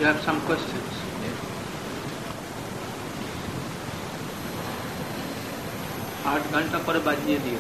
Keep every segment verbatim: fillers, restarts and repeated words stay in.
You have some questions? आठ घंटा पर बाजिए दियो.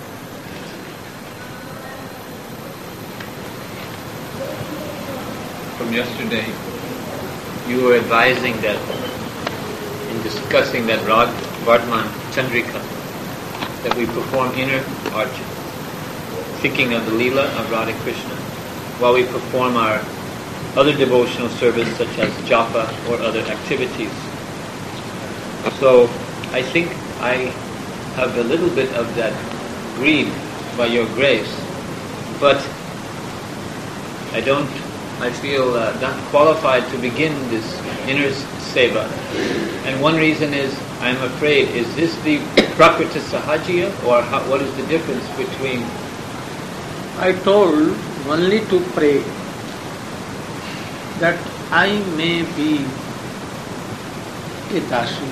From yesterday, you were advising that in discussing that Rag Vardman Chandrika, that we perform inner archa, thinking of the Leela of Radha Krishna, while we perform our other devotional service such as japa or other activities. So I think I have a little bit of that greed by your grace, but I don't, I feel uh, not qualified to begin this inner seva. And one reason is, I'm afraid, is this the Prakriti Sahajya, or how, what is the difference between? I told only to pray that I may be a Dashi,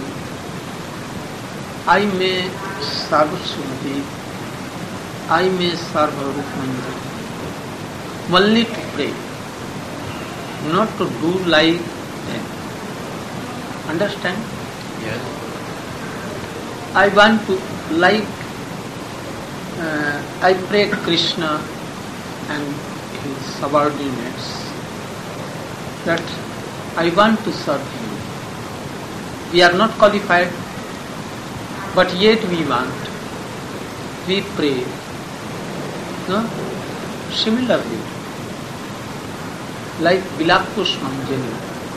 I may serve Sumati, I may serve Rukmanja. Only to pray, not to do like them. Understand? Yes. I want to like, uh, I pray Krishna and his subordinates, that I want to serve him. We are not qualified, but yet we want. We pray. No? Similarly, like Vilakpushmanjali,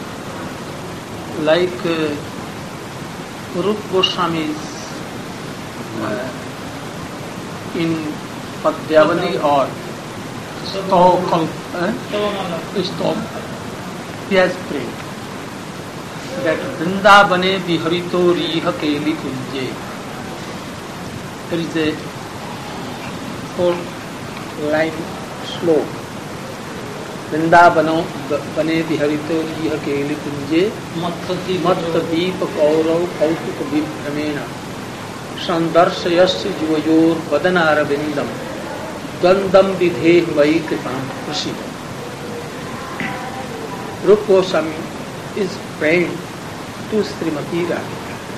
like uh, Rup Goswami's uh, in Padyavali or Stov, uh, Stov, he has prayed that Vrindavane viharito riha keli kunje. There is a four line slow. Vrindavano bane viharito riha keli kunje matta deep kaurav kautuk vibhramena sandarsayasya jivayor vadanara vindam dandam vidhe vai kripam prasida. Rupa Goswami is praying to Srimati Radhika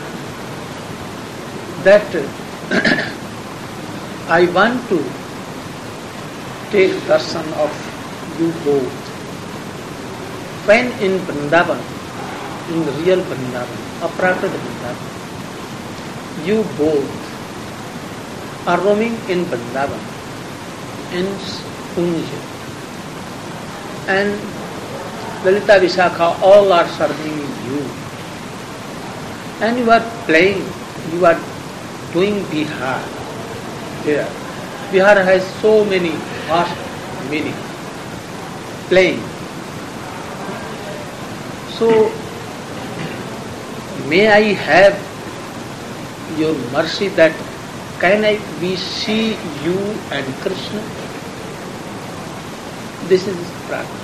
that I want to take darshan of you both. When in Vrindavan, in real Vrindavan, Aprakrit Vrindavan, you both are roaming in Vrindavan, in Kunja, and Lalita Vishakha, all are serving you. And you are playing, you are doing Bihar. There. Bihar has so many vast meaning. Playing. So, may I have your mercy that can I we see you and Krishna? This is prarthana.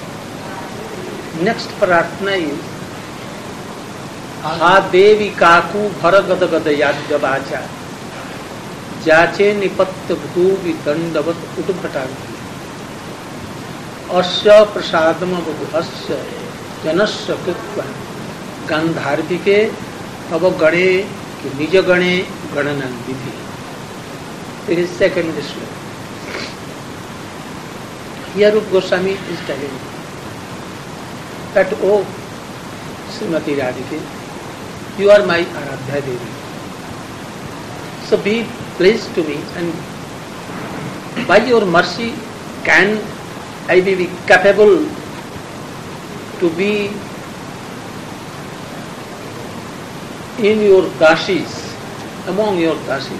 Next prarthana is Ha Devi Kaku Bharagada Gadayadya Vacha Jache Nipatta Bhutu Vidandavat Udbhatanti Asya Prasadama Bhasya Janasya Kritva Gandharvike Tava Gane Nija Gane Gananan Vidhi. There is second sloka. Here Rupa Goswami is telling that, oh, Srimati Radhika, you are my Aradhya Devi. So be pleased to me, and by your mercy can I be capable to be in your dashis, among your dashis.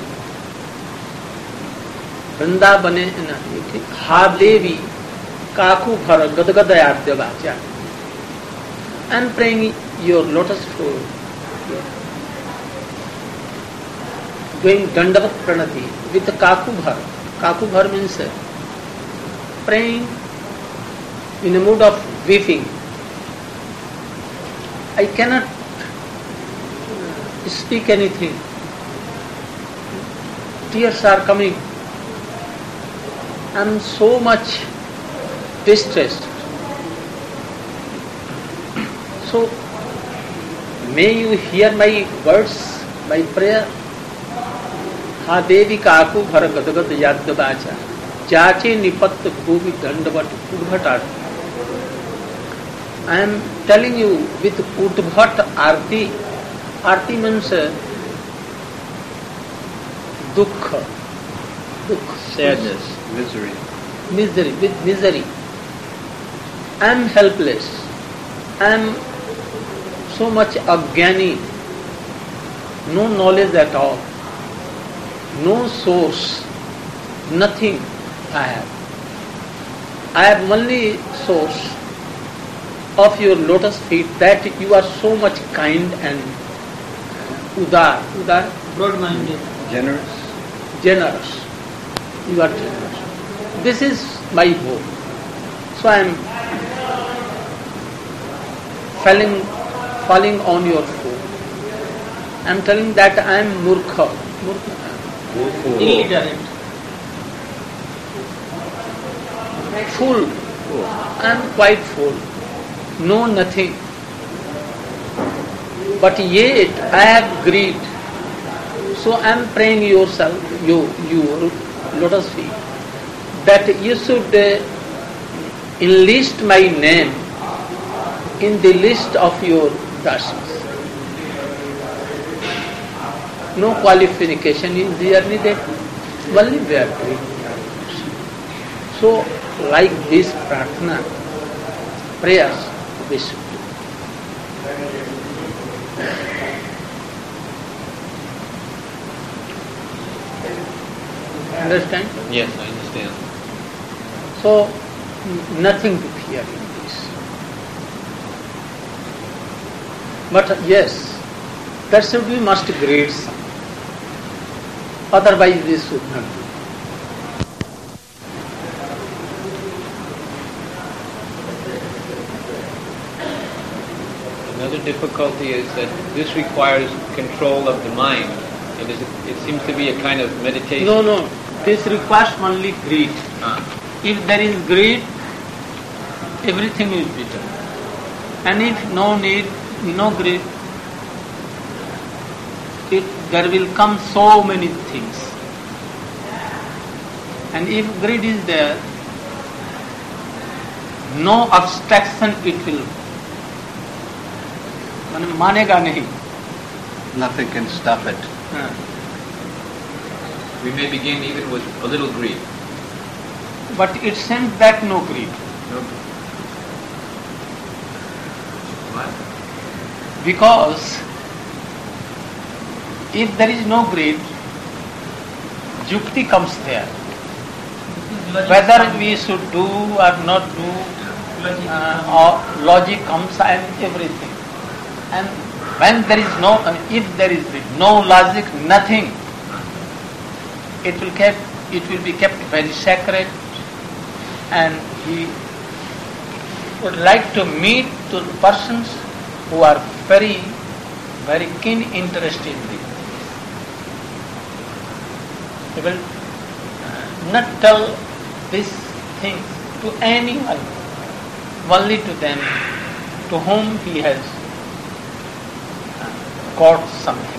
Vrindavane Ha Devi Kaku Bhara Gadgadayadya Vacha. I am praying your lotus floor, doing Dandavat Pranati with Kakubhar. Kakubhar means praying in a mood of weeping. I cannot speak anything. Tears are coming. I am so much distressed. So, may you hear my words, my prayer. Ha devi kaku bhar gadgad yad bacha jache nipat bhuvi dandavat udbhat. I am telling you with udbhat arti. Arti means dukha, dukha, sadness, misery. Misery, with misery. I am helpless. I am so much agyani, no knowledge at all, no source, nothing I have. I have only source of your lotus feet, that you are so much kind and udar, udar, broad-minded, generous, generous. You are generous. This is my hope. So I am falling, falling on your foot. I am telling that I am murkha, murkha, illiterate, full. I am quite full. Know nothing. But yet I have greed. So I am praying yourself, you, you lotus feet, that you should uh, enlist my name in the list of your darshans. No qualification is there needed, only we are doing. So, like this prarthana, prayers, we should do. Understand? Yes, I understand. So, nothing to fear in this. But yes, that should be must grade some. Otherwise, this should not be. Another difficulty is that this requires control of the mind. It, is, it seems to be a kind of meditation. No, no. This requires only greed. Ah. If there is greed, everything will be done. And if no need, no greed, it, there will come so many things. And if greed is there, no abstraction it will. मानेगा नहीं. Nothing can stop it. हाँ. We may begin even with a little greed. But it seems that no greed. No. What? Because if there is no greed, yukti comes there. Whether we should do or not do, uh, or logic comes and everything. And when there is no, uh, if there is no logic, nothing, it will kept, it will be kept very sacred, and he would like to meet to persons who are very, very keen interest in this. He will not tell these things to anyone, only to them to whom he has got something.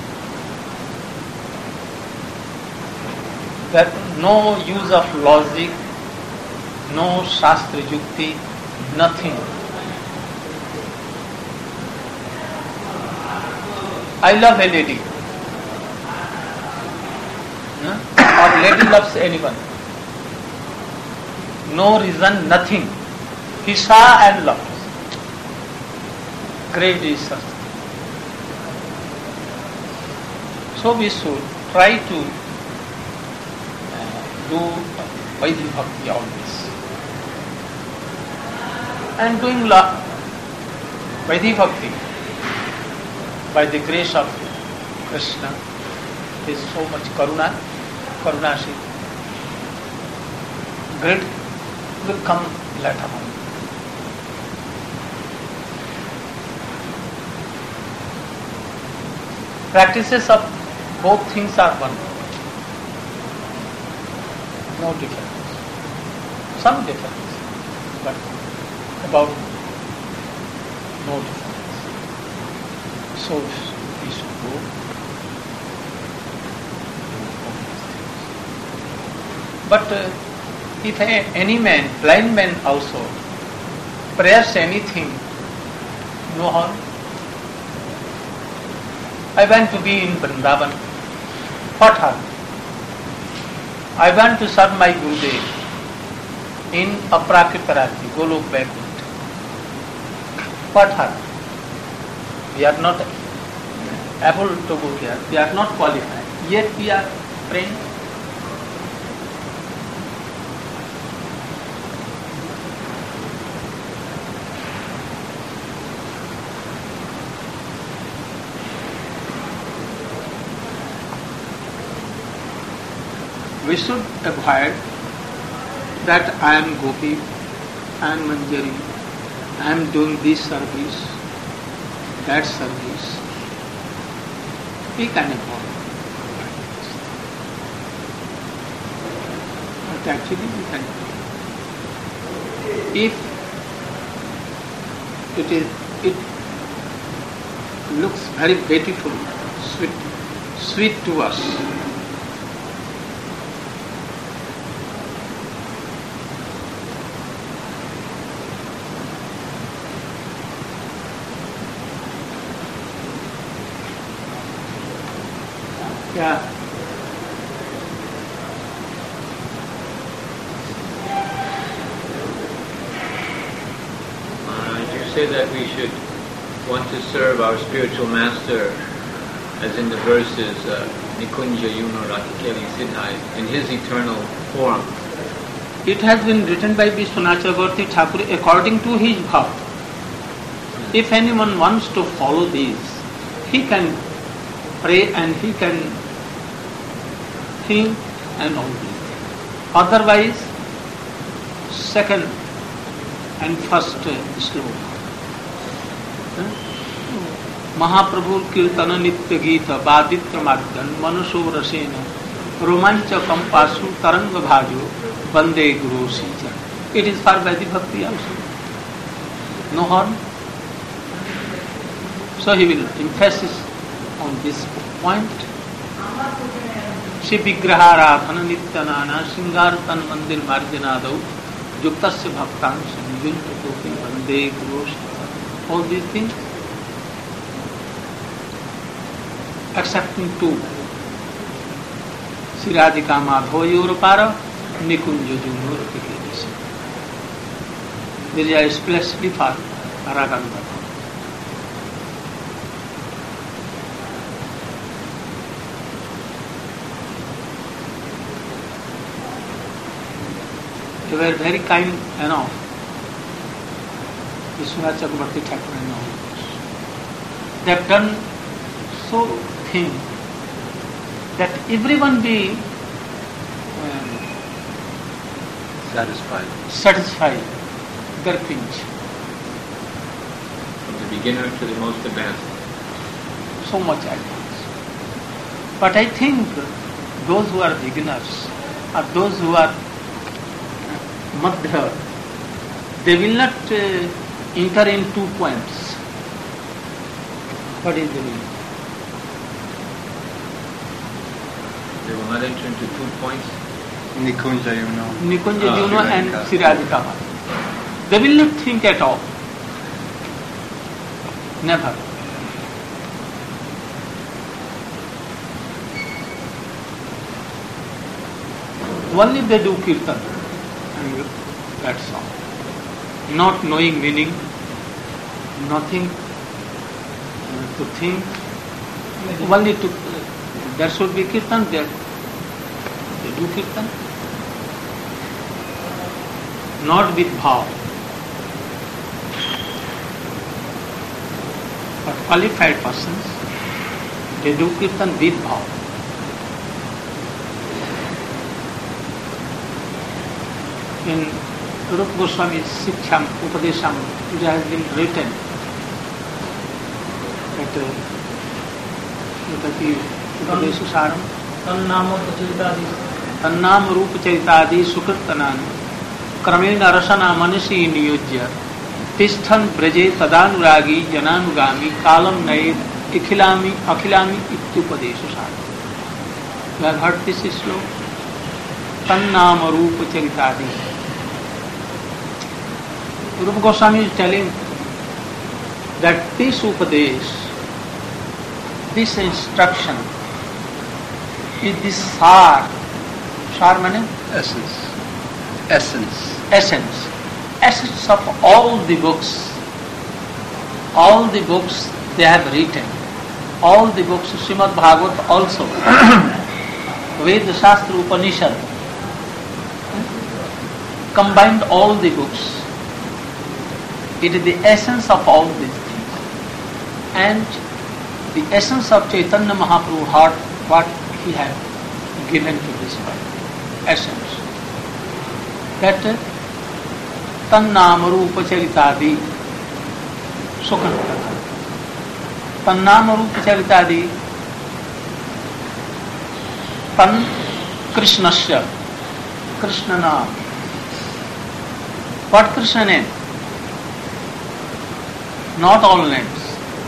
That no use of logic, no shastra yukti, nothing. I love a lady, huh? Or lady loves anyone. No reason, nothing. He saw and loved. Great is such. So we should try to uh, do Vaidhi Bhakti always. And doing la- Vaidhi Bhakti by the grace of Krishna is so much karuna, karunashi. Great will come later on. Practices of both things are one. No difference. Some difference, but about no difference. So we should go. But uh, if a, any man, blind man also, prays anything, no harm. I want to be in Vrindavan. What harm? I want to serve my Gurudev in Aprakita Rajya, Golok Vaikuntha. What harm? We are not able to go there. We are not qualified. Yet we are praying. We should avoid that I am Gopi, I am Manjari, I am doing this service, that service. We can avoid. But actually we can avoid. If it is, it looks very beautiful, sweet, sweet to us, yeah. Uh, you say that we should want to serve our spiritual master, as in the verses, uh, Nikunja Yuno Ratikeli Siddhai, in his eternal form. It has been written by Vishwanath Chakravarti Thakur according to his bhav. If anyone wants to follow these, he can pray and he can think and all these. Otherwise, second and first sloka. Mahaprabhu Kirtana Nitya Gita Baditra Madgan Manusho Rasena Romancha Kampasu Taranga Bhajo Bande Guru Sija. It is for Vaidhi Bhakti also. No harm. So he will emphasis on this point. Shri Vigraharadhana Nityanana Singartan Mandir Marjanadau Yuktasya Bhaktan Sanjunta Topi Bande Guru Sija. All these things. Excepting two. Sri Radhika Madhoyor Para Nikunja Junor Tikirisi. There is a especially for Raganga. They were very kind enough. Vishwanath Chakravarti Thakur and all. They have done so thing that everyone be um, Satisfied. satisfied their pinch. From the beginner to the most advanced. So much advance. But I think those who are beginners or those who are madhya, they will not uh, enter in two points. What is the meaning? They will not enter into two points. Nikunja Yuno. Nikunja Ah, Yuno and Sri Radhika Madhya. They will not think at all. Never. Only they do kirtan and that's all. Not knowing meaning, nothing uh, to think. Only to there should be kirtan there. They do kirtan. Not with bhav. But qualified persons, they do kirtan with bhav. In Rupa Goswami's Siksham, Upadesham, it has been written that Upadesha Saram Tannam Rupa Chaitadi Sukritanani Kramena Rasana Manasi Niyojya तिष्ठन ब्रजे तदानुरागी जनानुगामी कालम नये अखिलामी अखिलामी इत्युपदेश सार. You have heard this sloka? Tannama Rupa Charitadi. Rupa Goswami is telling that this upadesh, this instruction, is the sar. Sar means Essence. Essence. essence. Essence of all the books. All the books they have written. All the books, Srimad Bhagavad also. Veda, Shastra, Upanishad. Combined all the books. It is the essence of all these things. And the essence of Chaitanya Mahaprabhu heart, what he had given to this world. Essence. That Tannama Rupa Charitadi Sukha. Tannama Rupa Charitadi Tan Krishnasya. Krishna Naam. What Krishna name? Not all names.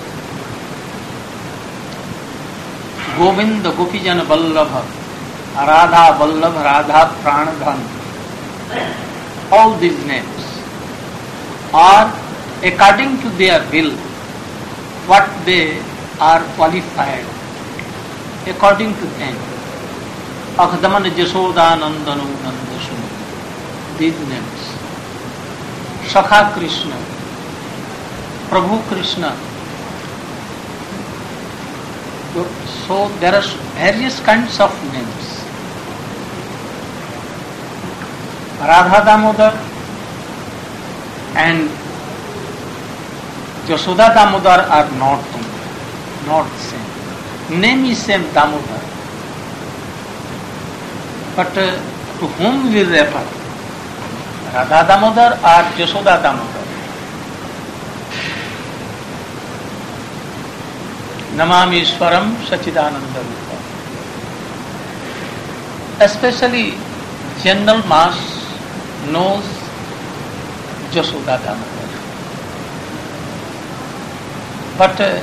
Govinda Gopijana Vallabha, Radha Vallabha, Radha Pranadhan. All these names are according to their will, what they are qualified, according to them. Akhdaman Jasoda Nandanu Nandasunu. These names. Sakha Krishna, Prabhu Krishna. So there are various kinds of names. Radha Damodar and Jasoda Damodar are not not same. Name is same, Damodar. But uh, to whom we refer? Radha Damodar or Jasoda Damodar? Namami Ishwaram Sachidananda Rupa. Especially general mass knows Jasoda Damodar. But uh,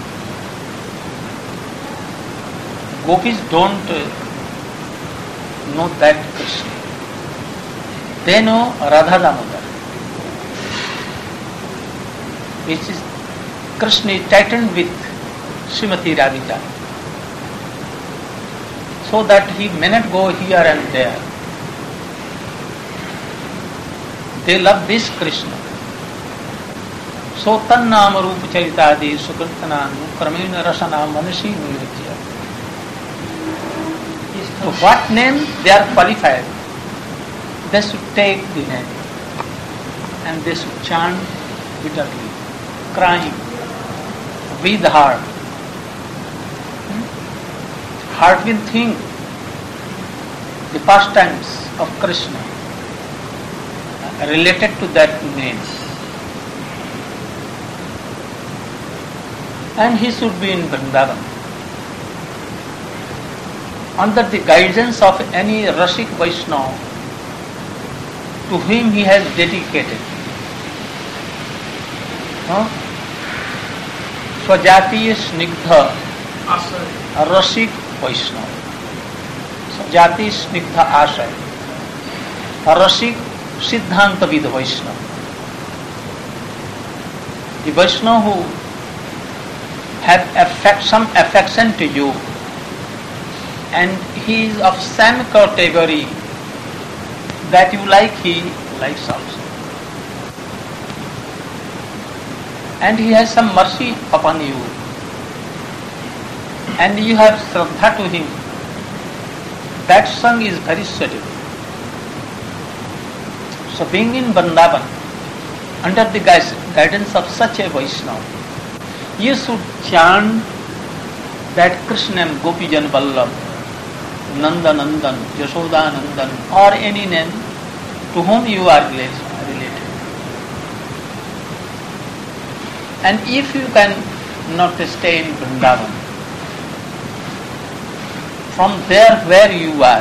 gopis don't uh, know that Krishna. They know Radha Damodar, which is Krishna is tightened with Srimati Radhika, so that he may not go here and there. They love this Krishna. So Tannama Rupa Charitadi Sukirtana Kramena Rasana Manasi Nirajya. So what name they are qualified? They should take the name and they should chant bitterly, crying with the heart. Heart will think the pastimes of Krishna related to that name. And he should be in Vrindavan. Under the guidance of any Rasik Vaishnava to whom he has dedicated huh? Swajatiya Snigdha Rasik Vaishnava. Swajatiya Snigdha Ashay Rasik Siddhanta Vidha Vaishnava. The Vaishnava who have affect, some affection to you, and he is of same category that you like, he likes also. And he has some mercy upon you, and you have Shraddha to him. That song is very suitable. So being in Vrindavan, under the guidance of such a Vaishnava, you should chant that Krishna name, Gopijan Vallabh, Nanda Nandan, Yashoda Nandan, or any name to whom you are related. And if you can not stay in Vrindavan, from there where you are,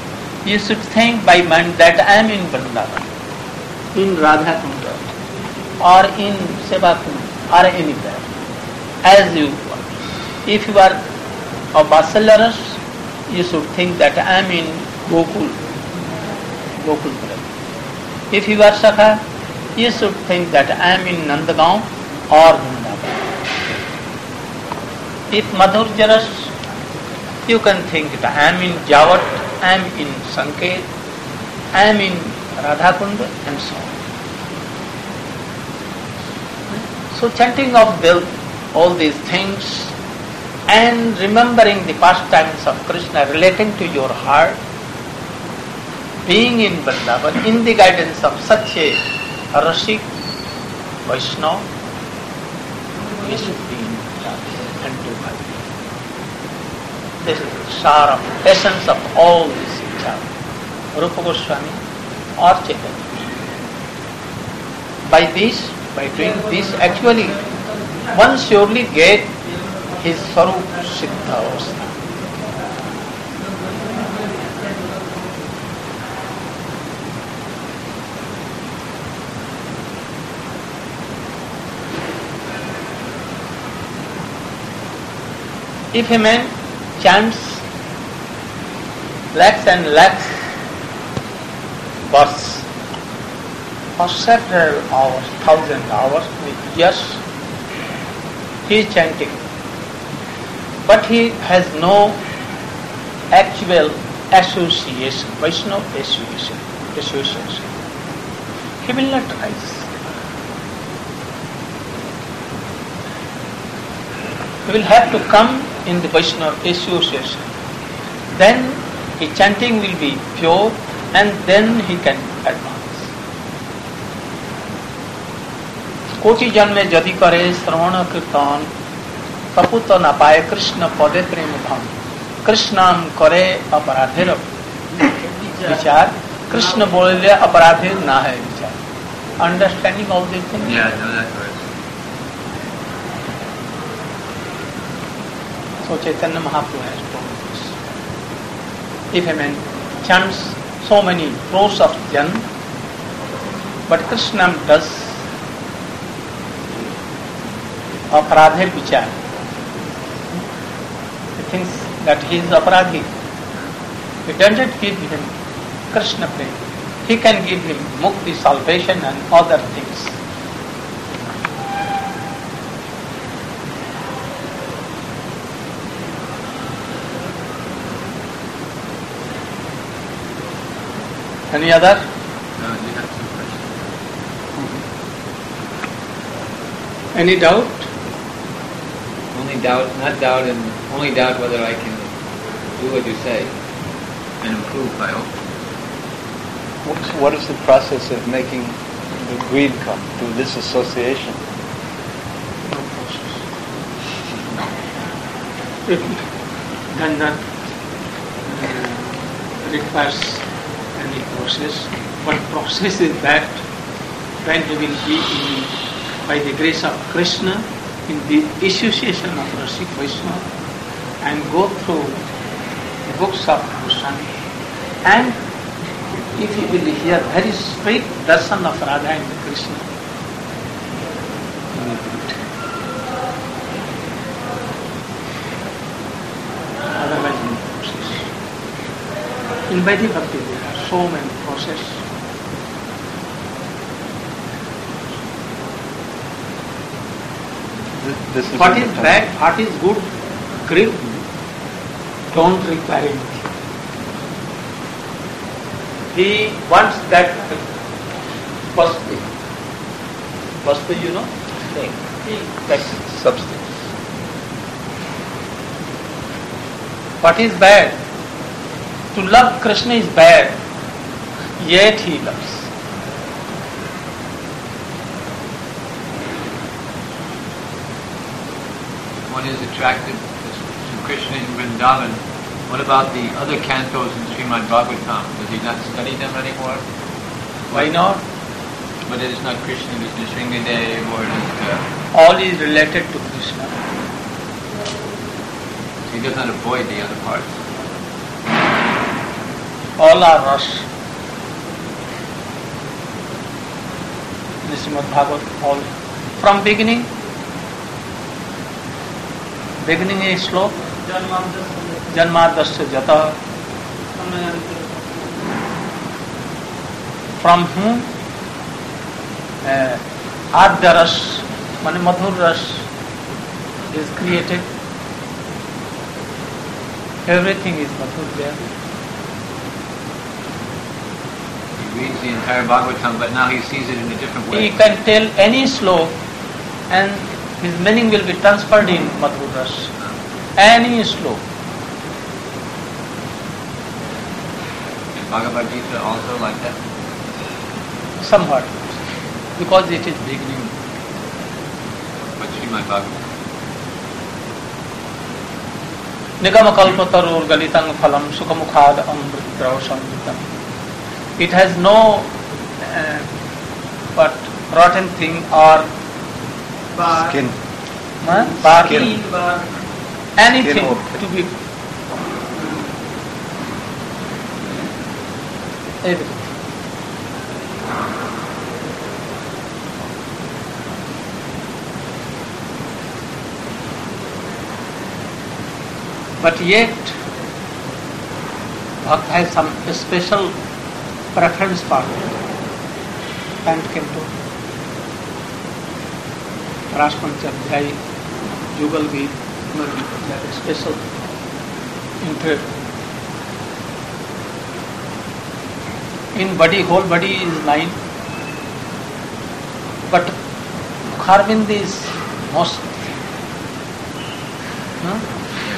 you should think by mind that I am in Vrindavan, in Radha Kunda. or in Sevakund or anywhere, as you want. If you are a Vatsalya, you should think that I am in Gokul, Gokul Pura. If you are Sakha, you should think that I am in Nandagaon or Vrindavan. If Madhurjaras, you can think that I am in Javat, I am in Sanket, I am in Radhakund, and so on. So chanting of the, all these things and remembering the pastimes of Krishna relating to your heart, being in Vrindavan, in the guidance of such a Rasik Vaishnava, we should be in Vrindavan and do bhakti. This is the sar of essence of all this vichar. Rupa Goswami or Chaitanya. By this, by doing this, actually one surely get his Sarup Siddha Avastha. If a man chants lakhs and lakhs verse for several hours, thousand hours, yes, he is chanting, but he has no actual association, Vaishnava association, association. He will not rise. He will have to come in the Vaishnava association. Then his chanting will be pure and then he can advance. कोटि जन्मे यदि करे श्रवण कीर्तन कपूत न पाए कृष्ण पदे प्रेम धन कृष्णाम करे अपराधेर विचार कृष्ण बोले अपराधे ना है विचार. Understanding all these things? Yeah, I know that verse. So Chaitanya Mahaprabhu has told this. If a man chants so many crores of jan, but Krishna does aparadhe vichar, he thinks that he is aparadhi. He doesn't give him Krishna prem. He can give him mukti, salvation and other things. Any other? No, you have some questions. Any doubt? Only doubt, not doubt, and only doubt whether I can do what you say and improve, I hope. What's, what is the process of making the greed come through this association? No process. It does not uh, requires any process. But process is that when he will be in, by the grace of Krishna, in the association of Rasik Vaishnava and go through the books of Goswami, and if he will hear very straight darshan of Radha and Krishna, he will do it. Otherwise, no process. In Vaidhi Bhakti, there are so many processes. This is What is bad, what is good, great, don't require anything. He wants that vastu. Vastu, you know? Thing. That substance. What is bad? To love Krishna is bad, yet he loves. One is attracted to Krishna in Vrindavan. What about the other cantos in Srimad Bhagavatam? Does he not study them anymore? Why not? But it is not Krishna, it is Nrsimhadev or it is... Uh, All is related to Krishna. he does not avoid the other parts. All are rasa. in Srimad Bhagavatam, all from beginning. Beginning is slow. Janmadasya jata. From whom? Uh, Adya Ras, mane Madhur Ras is created. Everything is Madhur there. He reads the entire Bhagavatam, but now he sees it in a different way. He can tell any slok and his meaning will be transferred in Madhur Ras. Any slok. Is Bhagavad Gita also like that? Somewhat. Because it is beginning. What's Srimad Bhagavatam? Nigama kalpatarur galitang phalam sukhamukhad amritrav samritam. It has no uh, but rotten thing or Skin. huh? Bar, Skin. anything Skin to be everything. But yet, Bhakt has some special preference for and canto, Rashpanchadhyay, Jugal Geet, that is special interest. In body, whole body is nine, but Mukharbind is most. Huh?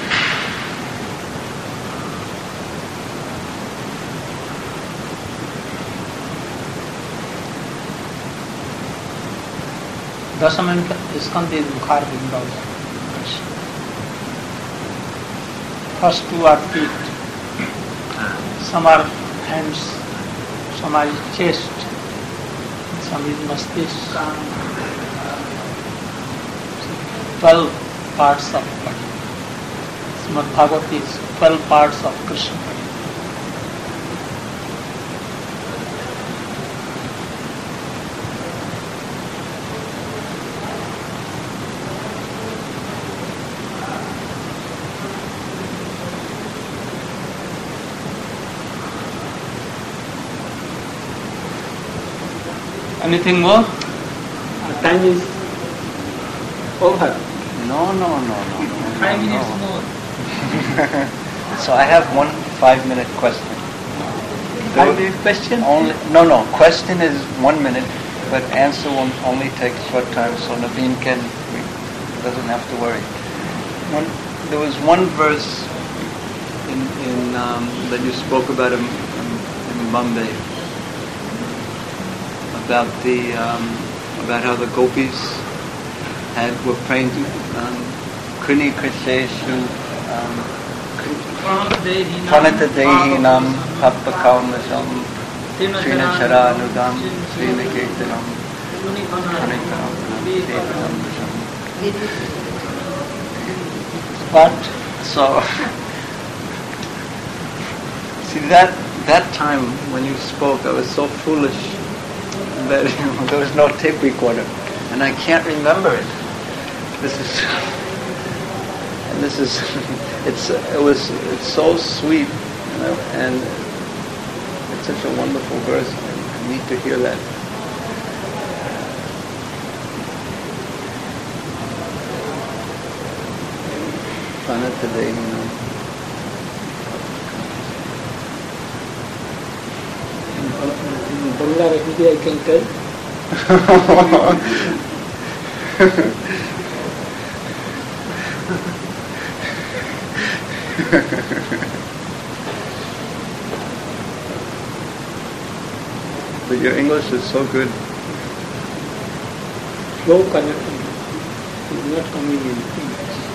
Dasaman Skand is Mukharbind also. First two are feet, some are hands, some are chest, some is mastish. Twelve parts of body. Srimad Bhagavatam is twelve parts of Krishna body. Anything more? Our time is over. No, no, no, no. no Five no, minutes no. more. So I have one five-minute question. Five minute question? Only no, no. Question is one minute, but answer will only take short time, so Naveen can doesn't have to worry. One, there was one verse in in um, that you spoke about in, in, in Bombay about the um, about how the gopis had were praying to um, Krini Krisheshu um, Pranata Dehinam Papakalmasam Srina Charanudam Srina Kirtanam Pranithanam Devanam. But so see that that time when you spoke, I was so foolish that you know, there was no tape recorder, and I can't remember it. This is and this is it's it was it's so sweet, you know, and it's such a wonderful verse. I need to hear that. Today, you know. In Bangla Hindi I can tell. But your English is so good. Flow connecting is not coming in English.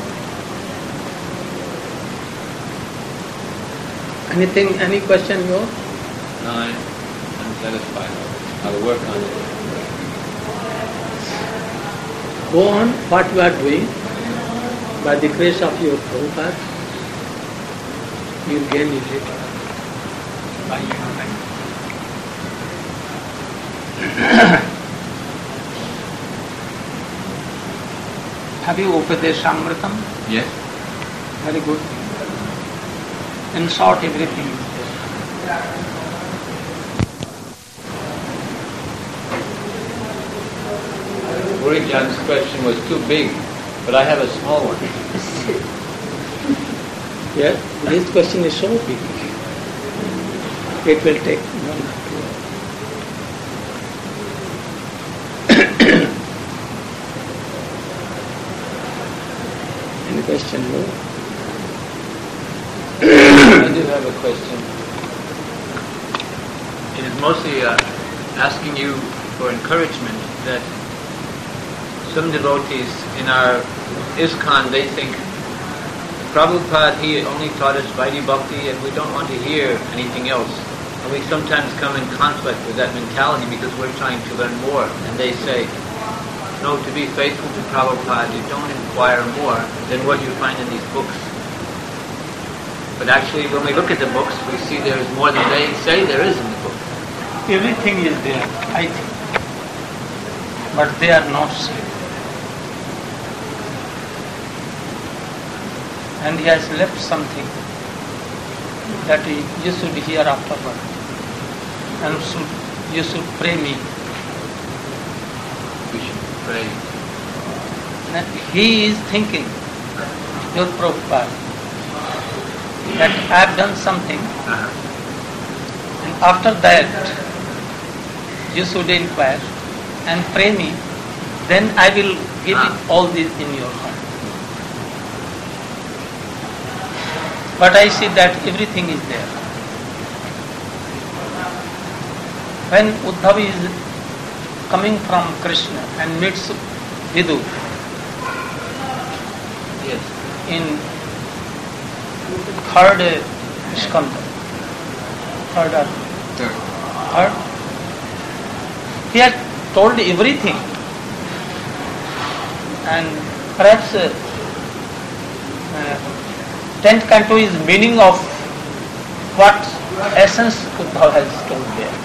Anything, any question you have? No, I, I'm satisfied. I'll work on it. Go on what you are doing. By the grace of your Prabhupada, you will gain it by your time. Have you Upadeshamritam? Yes. Very good. In short, everything is there. Puri Jan's question was too big, but I have a small one. Yeah, his question is so big. It will take one or two hours. Any question? No? I do have a question. It is mostly uh, asking you for encouragement that some devotees in our ISKCON, they think Prabhupada, he only taught us Vaidhi Bhakti and we don't want to hear anything else. And we sometimes come in conflict with that mentality because we're trying to learn more. And they say, no, to be faithful to Prabhupada, you don't inquire more than what you find in these books. But actually, when we look at the books, we see there is more than they say there is in the book. Everything is there, I think. But they are not said. And he has left something that you should hear afterward. And should, you should pray me. We should pray. And he is thinking, your Prabhupada, that I have done something, Uh-huh. and after that you should inquire and pray me, then I will give Ah. it all this in your heart. But I see that everything is there. When Uddhava is coming from Krishna and meets Vidu Yes. in third skanda, third or Third. third, he had told everything, and perhaps uh, uh, tenth canto is meaning of what essence Uddhava has told there.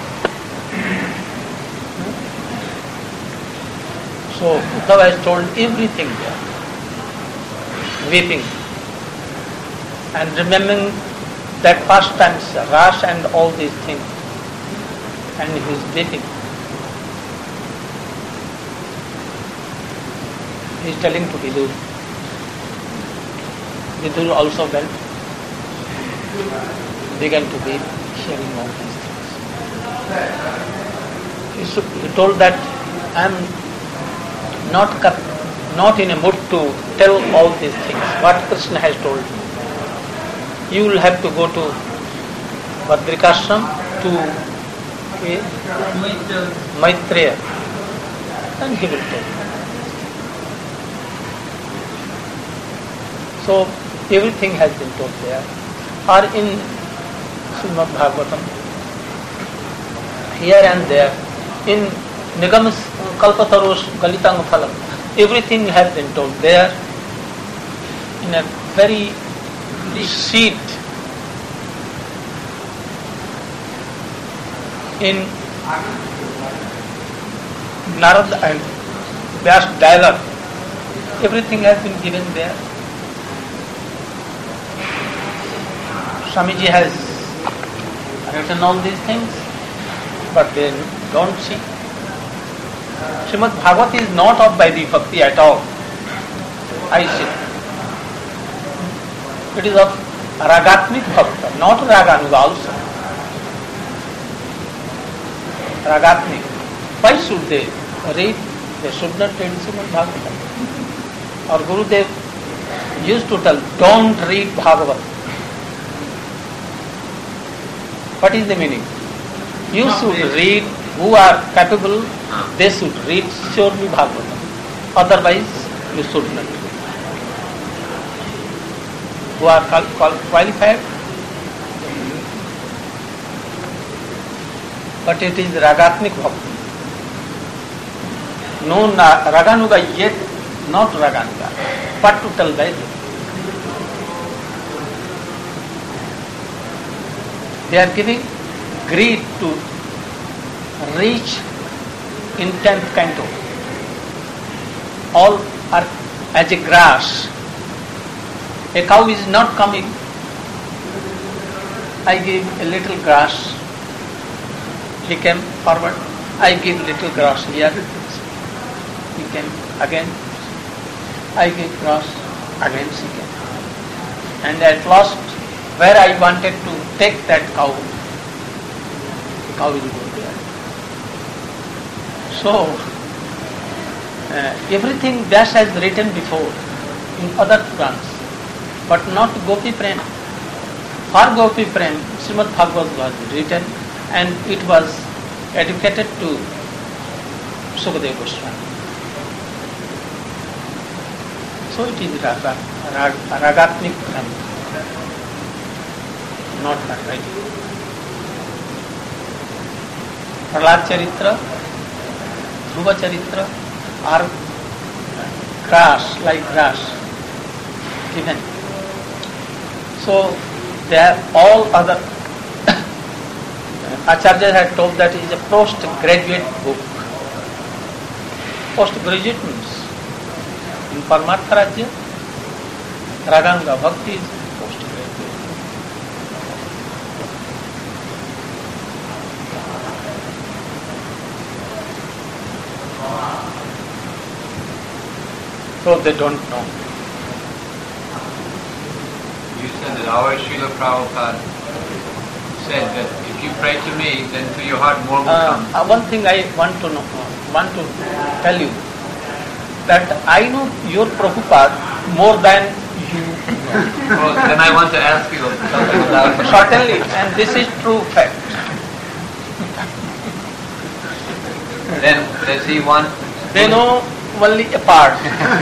So Uddhava has told everything there, weeping and remembering that past times, Ras and all these things, and he is weeping. He is telling to Vidur. Vidur also went, began to weep, hearing all these things. He, should, he told that I am not cap- not in a mood to tell all these things, what Krishna has told me. You will have to go to Badrikashram to eh, Maitreya, and he will tell you. So everything has been told there. Or in Srimad Bhagavatam, here and there, in Nigam Kalpatarosh Galitang Phalam, everything has been told there in a very sheet. In Narad and Vyas dialogue, everything has been given there. Swamiji has written all these things, but they don't see. Srimad Bhagavat is not of Vaidhi Bhakti at all. I see. It is of Ragatmik Bhakta, not Raganuga also. Ragatmik. Why should they read? They should not read Srimad Bhagavatam. Our Gurudev used to tell, don't read Bhagavat. What is the meaning? You should read, who are capable, they should read surely Bhagavatam. Otherwise, you should not. Who are qualified, but it is Ragatmik Bhakti. No Raganuga yet, not Raganuga, but to tell Vaidhi. They are giving greed to reach in tenth canto. All are as a grass. A cow is not coming. I give a little grass. He came forward. I give little grass here. He came again. I give grass. Again she came. And at last, where I wanted to take that cow, the cow will go there. So, uh, everything Vyasa has written before in other Purans, but not Gopi Prem. For Gopi Prem, Srimad Bhagavad was written and it was educated to Sukadeva Goswami. So it is raga, rag, ragatmik Prem, not that right. Prahlad Charitra, Dhruva Charitra are grass, like grass, given. So they are all other Acharyas had told that it is a postgraduate book. Postgraduate means in Paramartha Rajya, Raganga Bhakti is postgraduate. So they don't know. You said that our Srila Prabhupada said that if you pray to me, then to your heart more will Uh, come. uh, one thing I want to know, want to tell you, that I know your Prabhupada more than you know. Well, then I want to ask you something about it. Certainly, and this is true fact. Then does he want? They know only a part.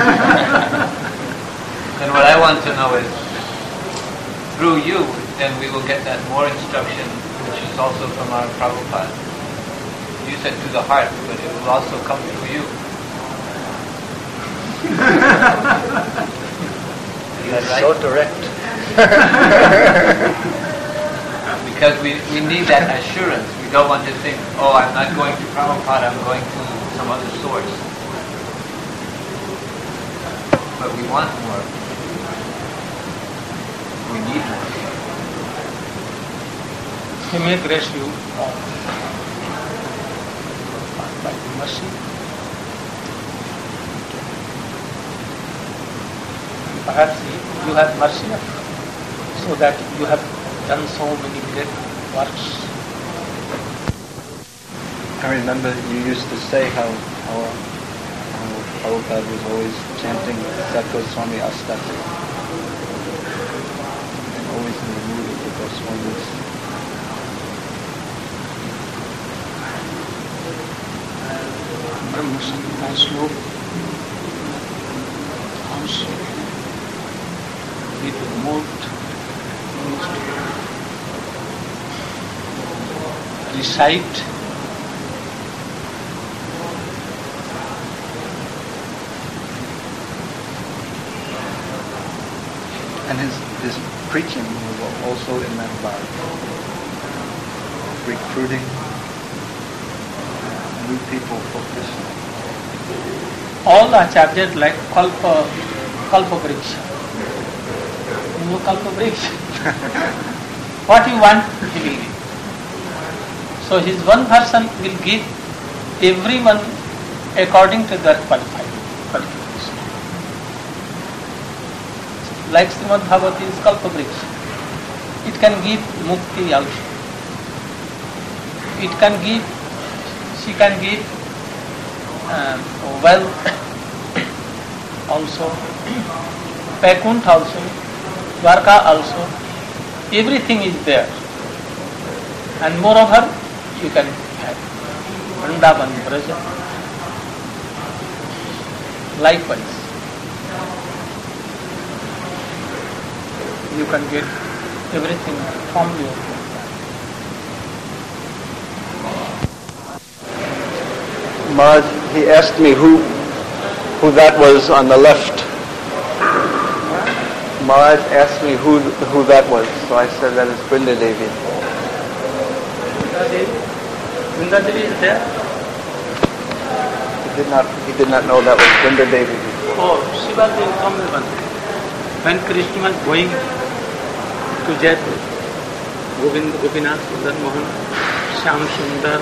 Then what I want to know is, through you, then we will get that more instruction, which is also from our Prabhupada. You said to the heart, but it will also come through you. Is that right? So direct. Because we, we need that assurance. We don't want to think, oh, I'm not going to Prabhupada, I'm going to some other source. But we want more. We need more. He may grace you all by mercy. Perhaps you have mercy so that you have done so many great works. I remember you used to say how how, how Prabhupada was always chanting Sat Goswami Astati. And always in the mood of the Goswamis. Brahma Samhita Slok also with remote recite And his, his preaching was also in that line. Recruiting new people for Krishna. all acharyas like Kalpa, Kalpa Vriksha. You know Kalpa Vriksha? What you want, he will give. So his one person will give everyone according to their qualification. Like Srimad Bhagavati is Kalpa Vriksha. It can give mukti also. It can give, she can give uh, wealth also, Vaikuntha also, Dwarka also. Everything is there. And moreover, you can have Vrindavan, Braja. Likewise, you can get everything from your home. Maharaj, he asked me who who that was on the left. Maharaj asked me who who that was, so I said that is Brinda Devi. Vrinda Devi is there? He did not he did not know that was Brinda Devi before. before, she was in Kamlevan. When Krishna was going to Jaipur, Govind, Gopinath, Sundar Mohan, Shyam Sundar,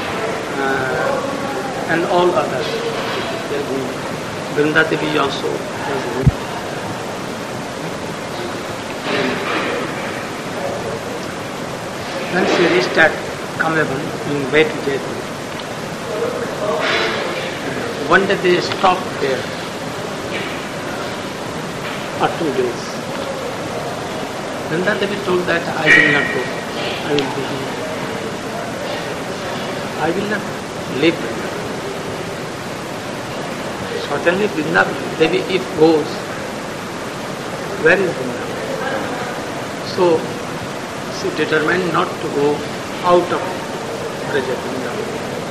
uh, and all others, they are going. Vrinda Devi also was going. When she reached at Kamlevan, in way to Jaipur, one day they stopped there for two days. Vrinda Devi told that I will not go, I will be here. I will not leave Vrindavan. Certainly Vrindavan Devi if goes, where is Vrindavan? So she determined not to go out of Braja Vrindavan.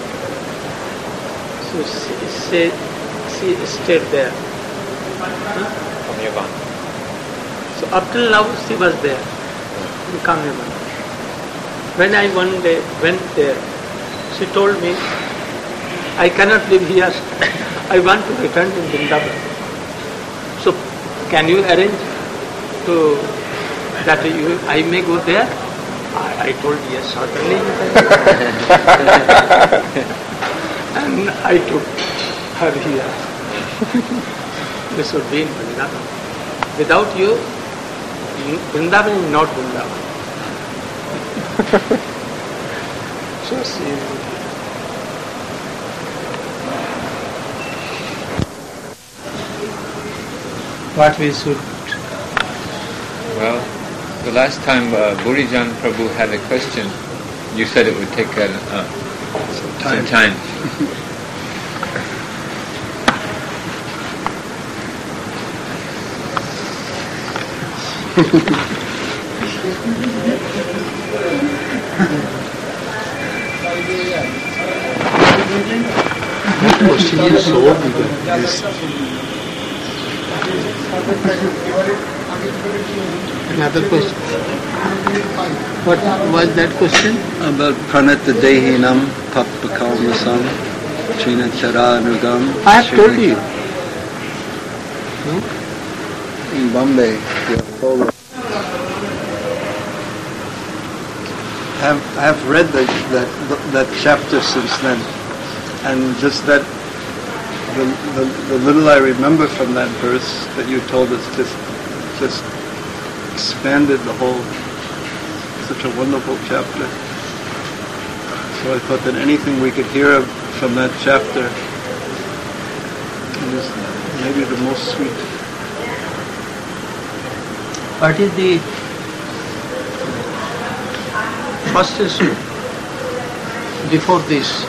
So she, she, she stayed there. Huh? Kamlevan. So up till now she was there in Kamlevan. When I one day went there, she told me, I cannot live here. I want to return to Vrindavan. So can you arrange to that you, I may go there? I, I told yes, certainly you can. And I took her here. This would be in Vrindavan. Without you, Vrindavan is not Vrindavan. So she what we should. Well, the last time uh, Burijan Prabhu had a question, you said it would take uh, uh, some time. Some time. That question is so big. This. Another question. What was that question? About Pranata Dehinam Pappakalmasam Trina Charanugam. I have told you. Hmm? In Bombay, you have told me. I have, I have read the, that that chapter since then, and just that the, the the little I remember from that verse that you told us just just expanded the whole. Such a wonderful chapter. So I thought that anything we could hear of from that chapter is maybe the most sweet. What is the first issue before this?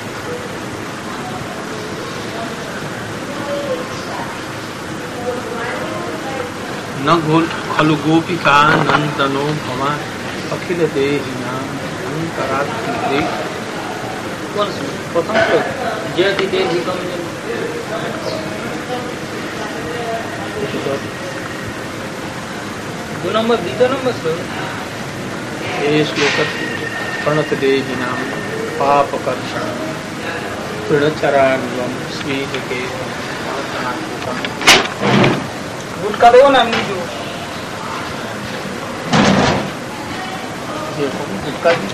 न गोल खलु गोपिका नंदनो भवा अखिल देहिना अंतरात्मे प्रथम श्लोक जयति देहिकम दो number द्वितीय number श्लोक ये श्लोक प्रणत देहिना पापकर्षण तृणचरान्वम स्वीके गुटका दो ना मुझे ये गुटका भी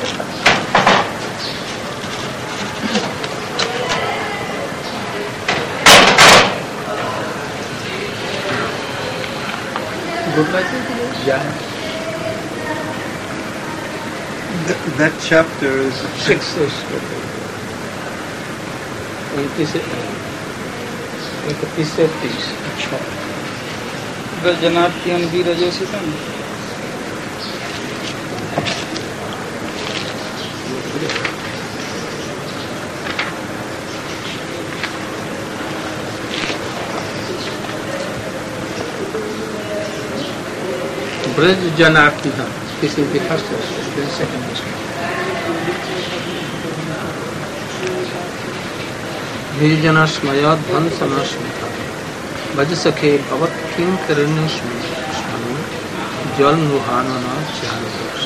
गुटका क्या है? That chapter is six. इकतीस इकतीस से तीस. अच्छा. Janardan वीरजोषितम Braj Janardan. This is the first verse, then second verse. Virjanasmaya dhansanasmita भज सखे भवत किंकरण्य स्मरण जल मुहानना चार.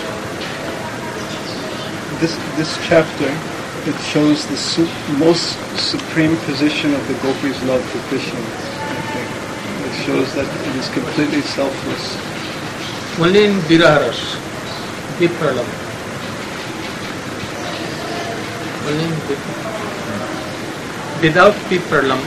This this chapter, it shows the su- most supreme position of the gopis' love for Krishna. I think. shows that it is completely selfless. Only in Viraharas, Vipralam. Only in Vipralam. Without Vipralam,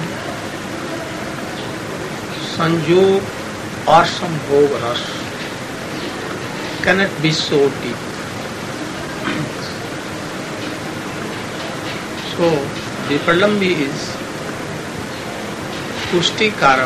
Sanjog or Sambhog Ras cannot be so deep. So, Vipralam is Pushti Karak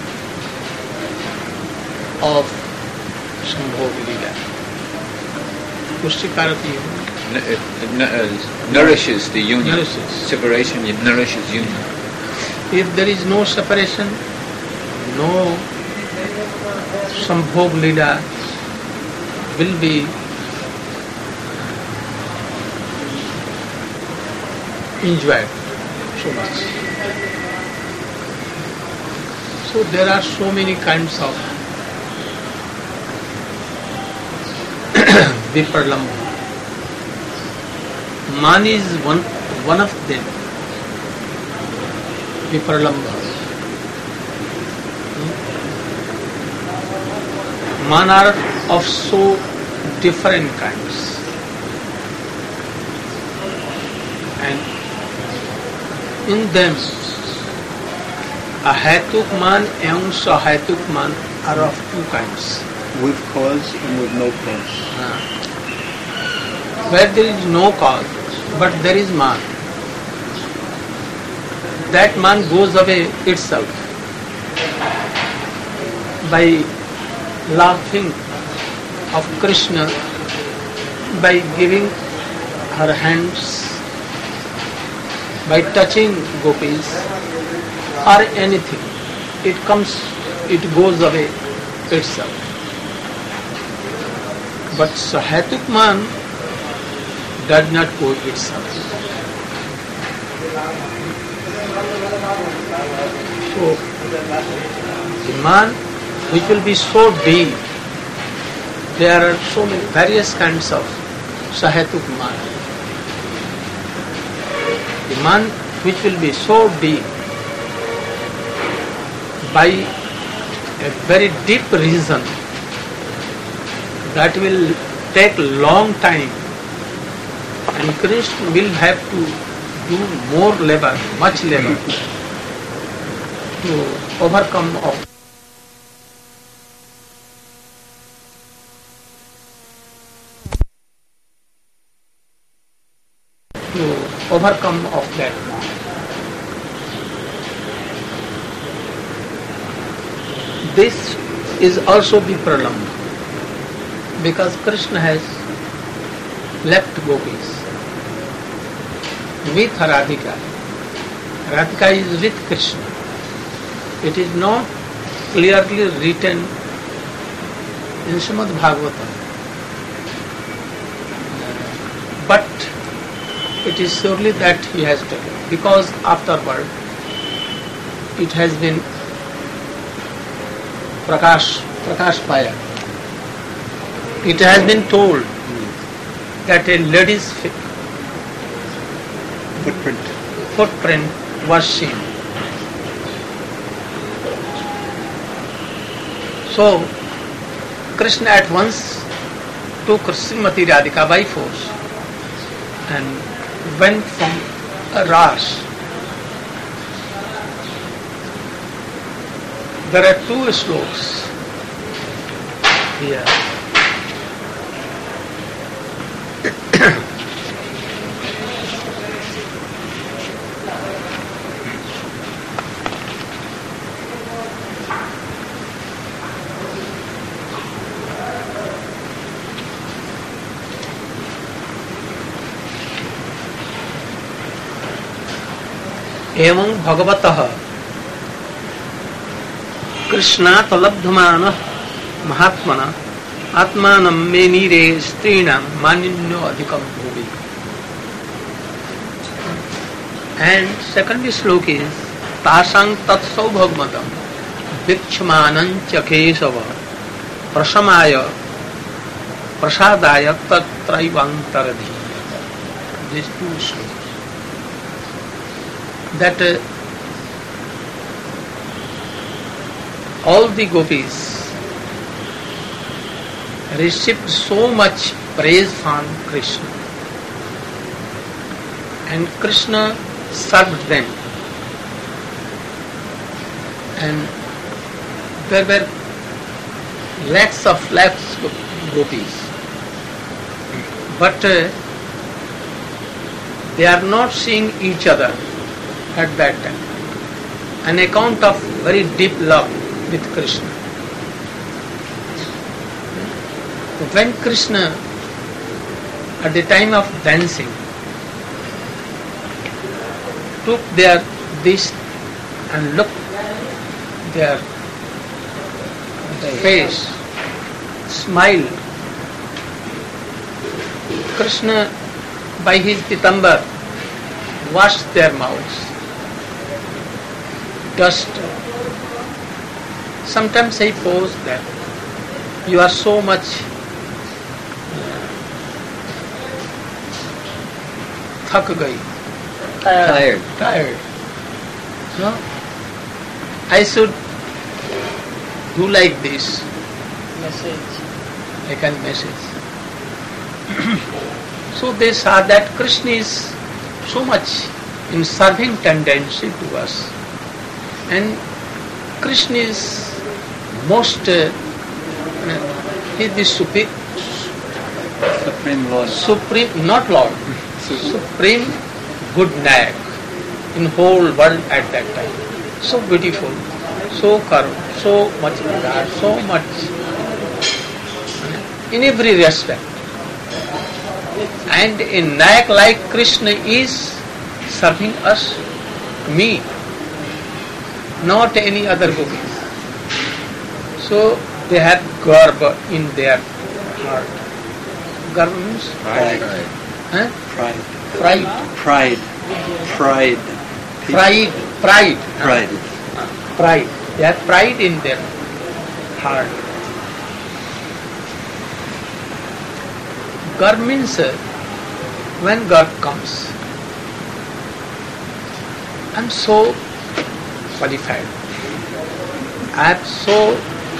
of Sambhog Lila. Pushti Karak N- it, it n- uh, nourishes the union. Nourishes. Separation it nourishes union. If there is no separation, no Sambhog Lila will be enjoyed so much. So there are so many kinds of Vipralam. Man is one one of them. Vipralamba. Man are of so different kinds. And in them, a Hetuk man and Sahetuk man are of two kinds. With cause and with no cause. Ah. Where there is no cause, but there is man, that man goes away itself by laughing of Krishna, by giving her hands, by touching gopis or anything. It comes, it goes away itself. But Sahetuk man does not go itself. So, the man which will be so deep, there are so many various kinds of Sahetuk man. The man which will be so deep by a very deep reason that will take long time, and Krishna will have to do more labor, much labor to overcome of to overcome of that. This is also the Vipralam, because Krishna has left gopis with Radhika. Radhika is with Krishna. It is not clearly written in Srimad Bhagavatam, but it is surely that he has taken, because afterward it has been Prakash, Prakash Paya. It has been told that a lady's Footprint. footprint was seen. So, Krishna at once took Srimati Radhika by force and went from a Ras. There are two slokas here. एवं भगवतः कृष्णात् लब्धमानः महात्मना आत्मानं मेनीरे स्त्रीणां मानिन्यो अधिकं भुवि. And second slok is तासां तत्सौभगमतं वीक्षमानं च Keshav प्रशमाय प्रसादाय तत्रैवान्तरधीयते. These two sloks. That uh, all the gopis received so much praise from Krishna, and Krishna served them, and there were lakhs of lakhs of gopis, but uh, they are not seeing each other at that time, an account of very deep love with Krishna. When Krishna, at the time of dancing, took their this and looked their face, smiled, Krishna by his pitambar washed their mouths, dust. Sometimes I pose that you are so much thak gayi, Tired. tired. No? I should do like this, Message. like a message. So they saw that Krishna is so much in serving tendency to us, and Krishna is most uh, he is the supreme, Supreme Lord. supreme, not Lord, supreme good Nayak in whole world at that time. So beautiful, so curved, so much regard, so much in every respect. And a Nayak like Krishna is serving us, me, not any other gopis. So they have garba in their heart. Garba means Pride. huh? Pride. pride, Pride. Pride. pride, pride, Pride. pride. They have pride in their heart. Garb means uh, when garb comes, I am so qualified. I am so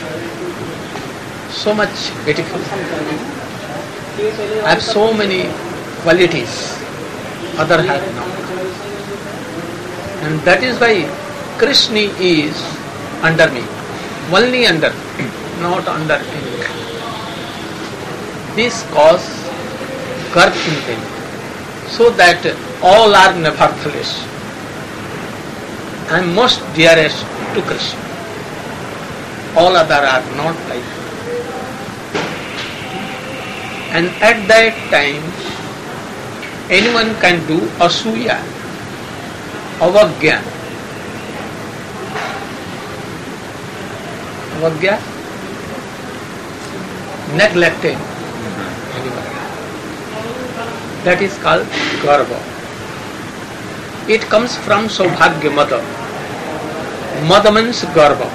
so much beautiful. I have so many qualities other have not. And that is why Krishna is under me, only under me, not under anyone. This cause garb in them, so that all are nevertheless. I am most dearest to Krishna. All other are not like me. And at that time, anyone can do asuya, avagya. Avagya, neglected anyone. That is called garva. It comes from Saubhagya Mada. Mada means garva.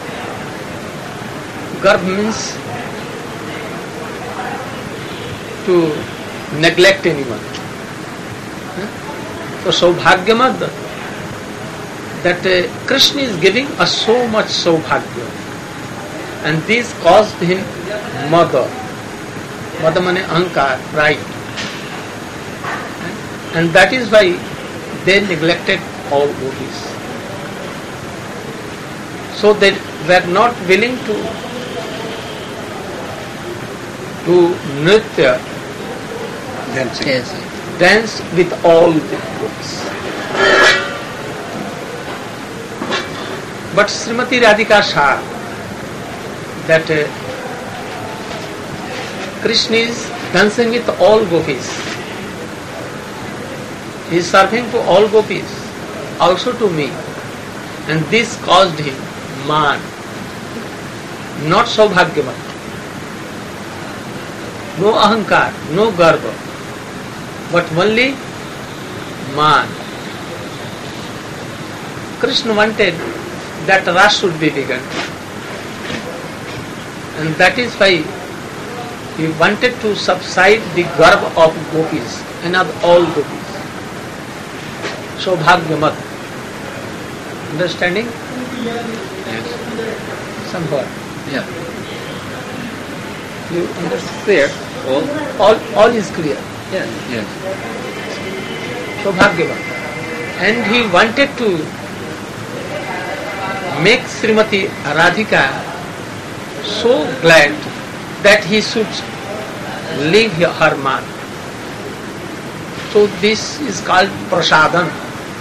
Garva means to neglect anyone. So Saubhagya Mada, that uh, Krishna is giving us so much Saubhagya, and this caused him Mada. Mada means ahankar, pride. And that is why they neglected all gopis. So they were not willing to do nritya, Dancing. Yes. dance with all the gopis. But Srimati Radhika saw that uh, Krishna is dancing with all gopis. He is serving to all gopis, also to me. And this caused him man, not Saubhagyavat. No ahankar, no garva, but only man. Krishna wanted that Ras should be begun. And that is why he wanted to subside the garva of gopis and of all gopis. Saubhagyamat. Understanding? Yes. somewhere. Yeah. You understand? Clear. All. All, all is clear. Yes. Yes. So Bhagyavan. And he wanted to make Srimati Radhika so glad that he should leave her man. So this is called prasadan.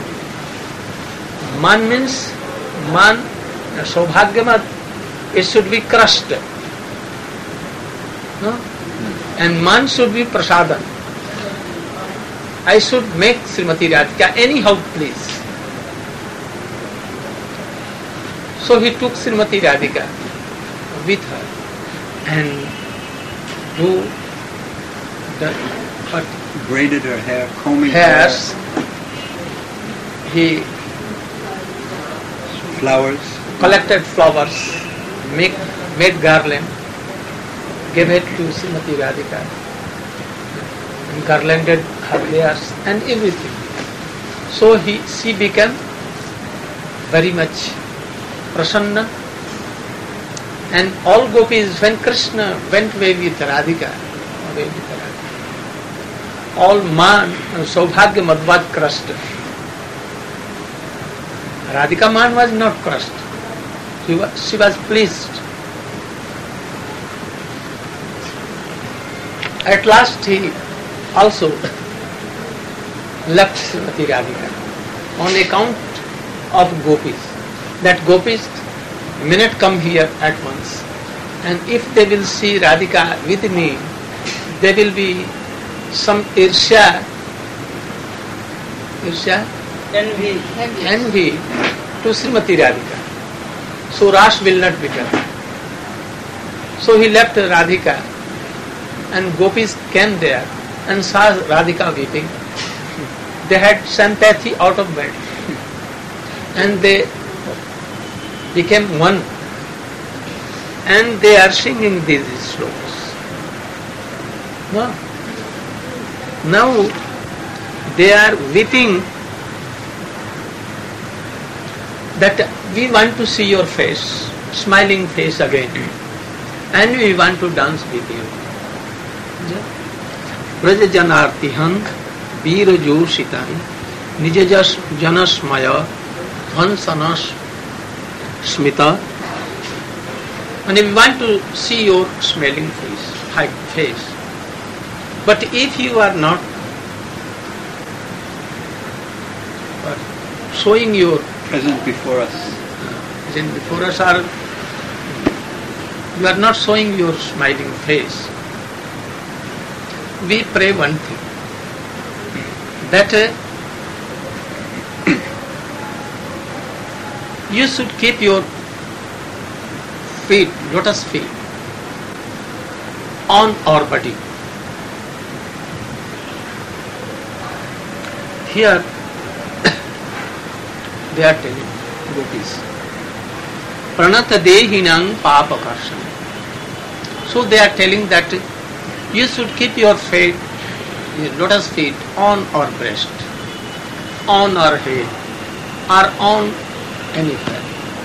Man means man, Saubhagyamat, it should be crushed. No? And man should be prasadan. I should make Srimati Radhika anyhow please. So he took Srimati Radhika with her and do the what? Braided her hair, combing hairs. her He flowers. collected flowers, make, made garland, gave it to Srimati Radhika, and garlanded her hairs and everything. So he, she became very much prasanna, and all gopis, when Krishna went away with Radhika, away with Radhika, all man, Saubhagya Madhvat crushed. Radhika man was not crushed. She was, she was pleased. At last he also left Srimati Radhika on account of gopis. That gopis minute come here at once, and if they will see Radhika with me, there will be some irsha, irsha, Envy. envy to Srimati Radhika. So Rash will not be done. So he left Radhika, and gopis came there and saw Radhika weeping. They had sympathy out of bed, and they became one, and they are singing these slokas. No? Now they are weeping that we want to see your face, smiling face again, and we want to dance with you. Braja janartihan veer joshitan nijajas janasmaya dhansanas smita. And we want to see your smiling face, high face. But if you are not showing your Present before us. then before us are, you are not showing your smiling face. We pray one thing, that uh, you should keep your feet, lotus feet, on our body. Here they are telling gopis, pranata dehinang papakarshana. So they are telling that you should keep your feet, your lotus feet on our breast, on our head, or on anywhere.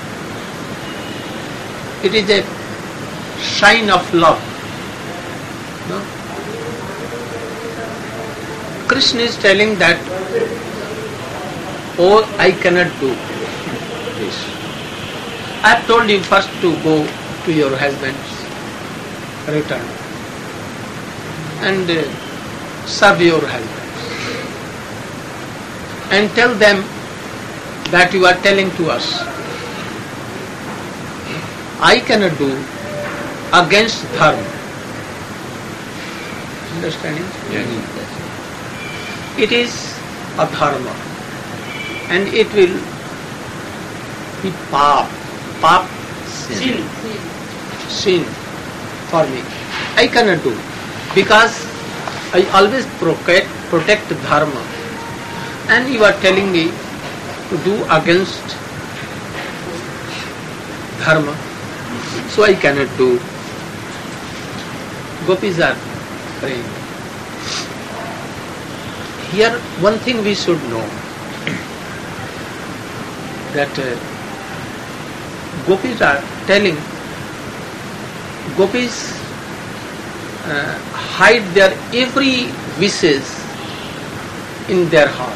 It is a sign of love. No? Krishna is telling that, oh, I cannot do this. I have told you first to go to your husband's return and uh, serve your husbands and tell them that you are telling to us, I cannot do against dharma. Understanding? Yes. It is a dharma, and it will be pap, pap, Sin. sin for me. I cannot do, because I always protect, protect dharma, and you are telling me to do against dharma, so I cannot do. Gopis are praying. Here one thing we should know, that uh, gopis are telling, gopis uh, hide their every wishes in their heart.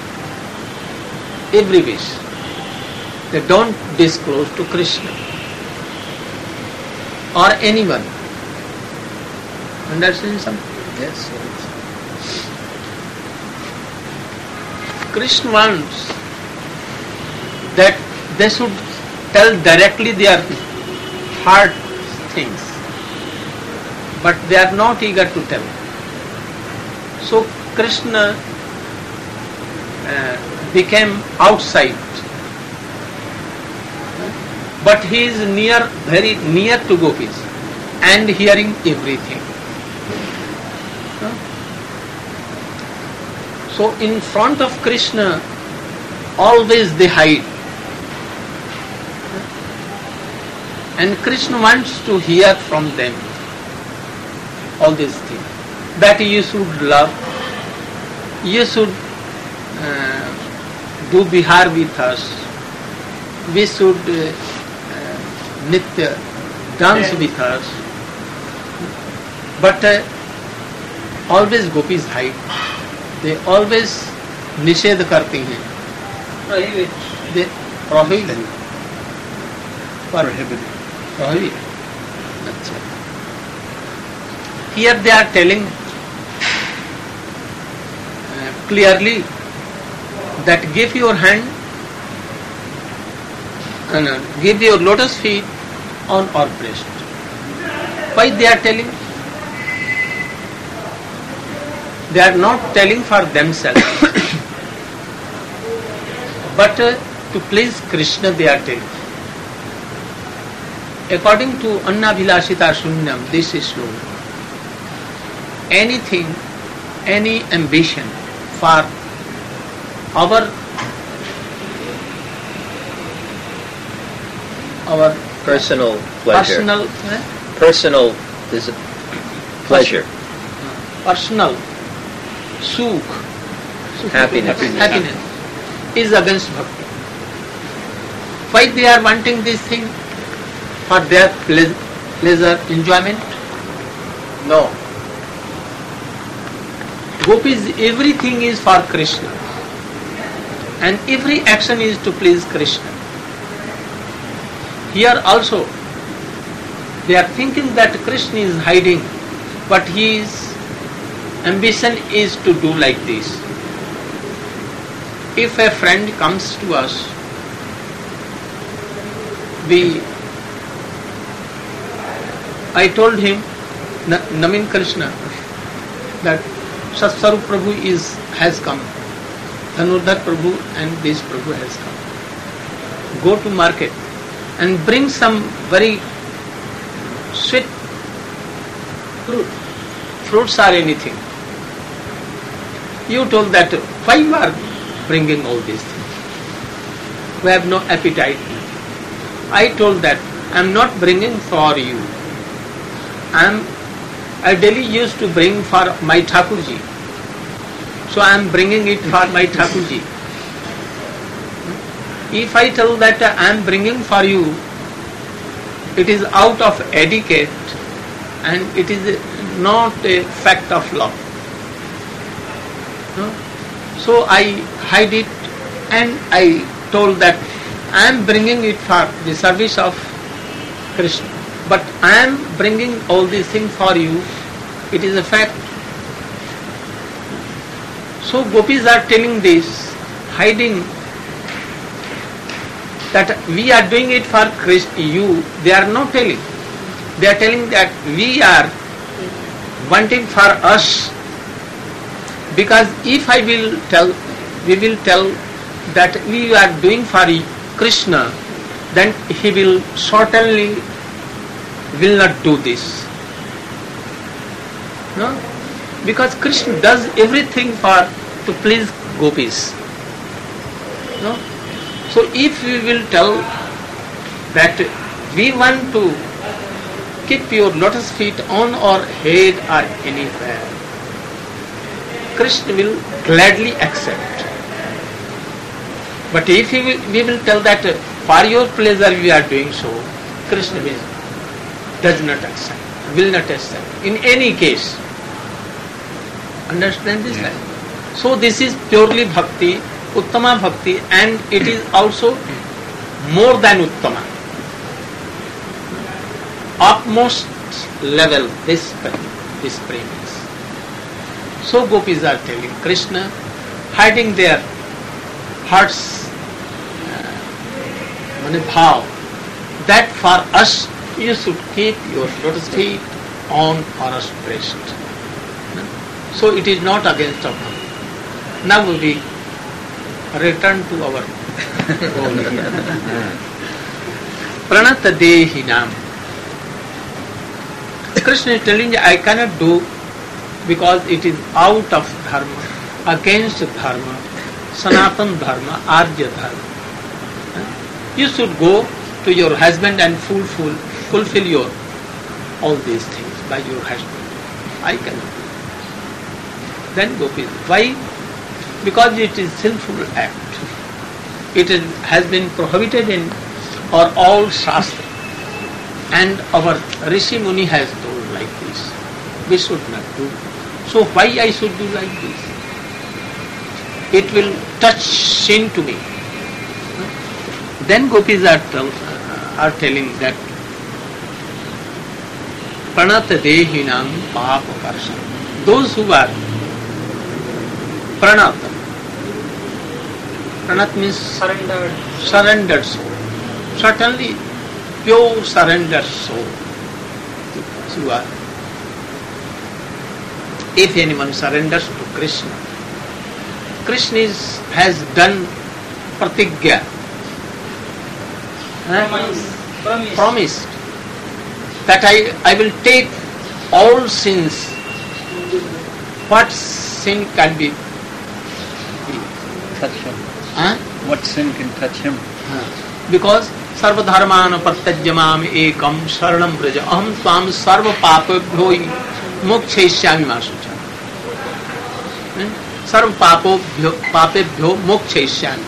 Every wish. They don't disclose to Krishna or anyone. Understand something? Yes. Krishna wants that they should tell directly their heart things, but they are not eager to tell. So Krishna uh, became outside, but he is near, very near to gopis and hearing everything. So in front of Krishna, always they hide. And Krishna wants to hear from them all these things. That you should love, you should uh, do bihar with us, we should uh, uh, nitya, dance with us. But uh, always gopis hide. They always निषेध करते हैं. Prohibit. They prohibit. Prohibited. Prohibit. अच्छा. Here they are telling uh, clearly that give your hand, uh, no, give your lotus feet on our breast. Why they are telling? They are not telling for themselves, but uh, to please Krishna they are telling. According to Annabhilashita Shunyam, this is true. Anything, any ambition for our our Personal pleasure. personal eh? Personal is a pleasure. personal sukh, sukh Happiness. happiness is against bhakti. Why they are wanting this thing? For their ple- pleasure, enjoyment? No. Gopis, everything is for Krishna, and every action is to please Krishna. Here also, they are thinking that Krishna is hiding, but his ambition is to do like this. If a friend comes to us, we, I told him, Naveen Krishna, that Satsvarup Prabhu is has come, Dhanurdhar Prabhu and this Prabhu has come. Go to market and bring some very sweet fruit, fruits or anything. You told that, why you are bringing all these things? We have no appetite. I told that, I am not bringing for you. I am, I daily used to bring for my Thakurji. So I am bringing it for my Thakurji. If I tell that I am bringing for you, it is out of etiquette and it is not a fact of love. No? So I hide it and I told that I am bringing it for the service of Krishna. But I am bringing all these things for you. It is a fact. So gopis are telling this, hiding that we are doing it for Krishna. You, they are not telling. They are telling that we are wanting for us. Because if I will tell, we will tell that we are doing for Krishna, then he will certainly will not do this. No? Because Krishna does everything for to please gopis. No? So if we will tell that we want to keep your lotus feet on our head or anywhere, Krishna will gladly accept. But if we will, we will tell that for your pleasure we are doing so, Krishna will, does not accept, will not accept in any case. Understand this? Yes. Right? So this is purely bhakti, uttama bhakti, and it is also more than uttama. Upmost level, this prem, this prem is. So gopis are telling Krishna, hiding their hearts, uh, mane bhav, that for us you should keep your lotus feet on Para's breast. So it is not against our bhakti. Now we return to our Pranata Dehinam. Krishna is telling, I cannot do because it is out of dharma, against dharma, Sanatan dharma, Arya dharma. You should go to your husband and fulfill, fulfill your all these things by your husband. I cannot do. Then gopis, why? Because it is sinful act. It is, has been prohibited in our all shastra, and our Rishi Muni has told like this. We should not do. So why I should do like this? It will touch sin to me. Then gopis are, tell, are telling that Pranata Dehinam Papa Karsana. Those who are Pranata. Pranat means surrendered. surrendered soul. Certainly pure surrendered soul. Who are. If anyone surrenders to Krishna, Krishna is, has done pratigya, Promise. Promise. promised that I, I will take all sins. What sin can be? Touch him. Huh? What sin can touch him? Because sarva dharmana pratyajamam ekam sharanam braja aham tvam sarva papabhyo mokshayishyami masucha. Sarva papabhyo papabhyo mokshayishyami.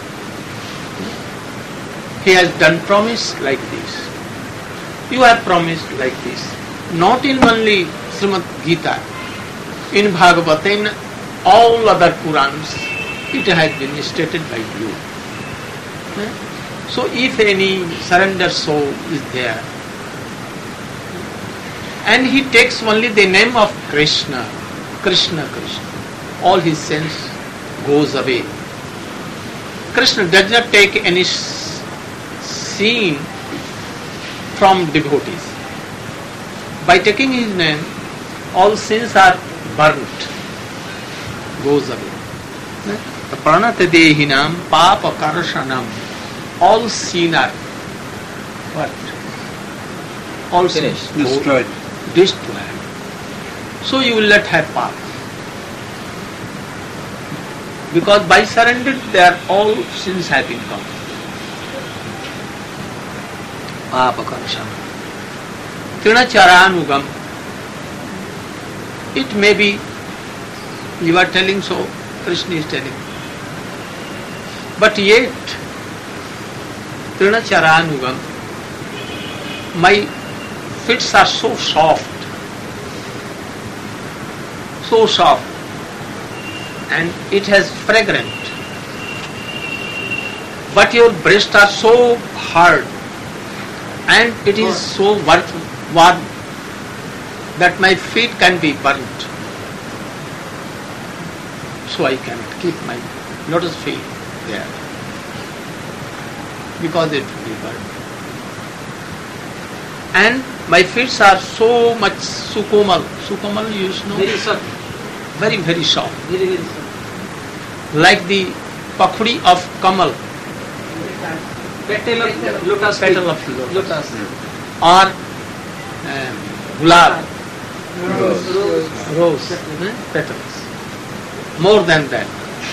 He has done promise like this. You have promised like this. Not in only Srimad Gita, in Bhagavata, in all other Purans, it has been stated by you. So if any surrendered soul is there, and he takes only the name of Krishna, Krishna, Krishna, all his sins goes away. Krishna does not take any sin from devotees. By taking his name, all sins are burnt, goes away. The pranata dehinam papa karshanam, all sin are what? All sins Destroyed. destroyed. So you will not have papa. Because by surrender, their all sins have been gone. Papa karshanam. Trinacharanugam. It may be you are telling so, Krishna is telling. But yet, Trinacharanugam, my feet are so soft, so soft, and it has fragrant. But your breasts are so hard, and it is so warm that my feet can be burnt. So I cannot keep my lotus feet there, because it will be burnt. And my feet are so much sukomal. Sukomal, you know? Very soft. Very, very soft. Very, very soft. Like the pakhudi of kamal, Petal of lotus. petal of lotus, Lotus. or um, gulab, Rose. Rose. rose, eh, petals. More than that.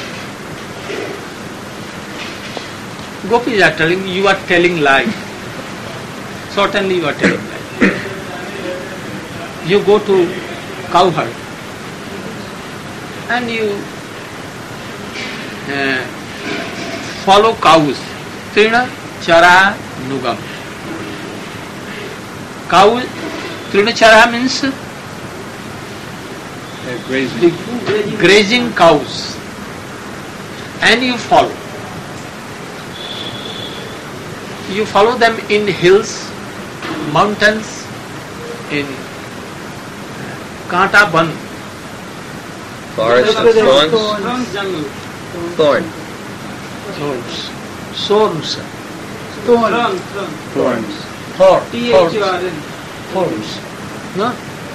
Gopis are telling, you are telling lie. Certainly you are telling lie. You go to cow herd and you uh, follow cows. Trina, Chara Nugam. Cow, Trinachara means grazing. the grazing cows. And you follow. You follow them in hills, mountains, in Kanta Ban, Forest of From thorns. jungle. Thorn. thorns, thorns, From, from. Thorns. thorns, T H U R thorns, N. thorns. No?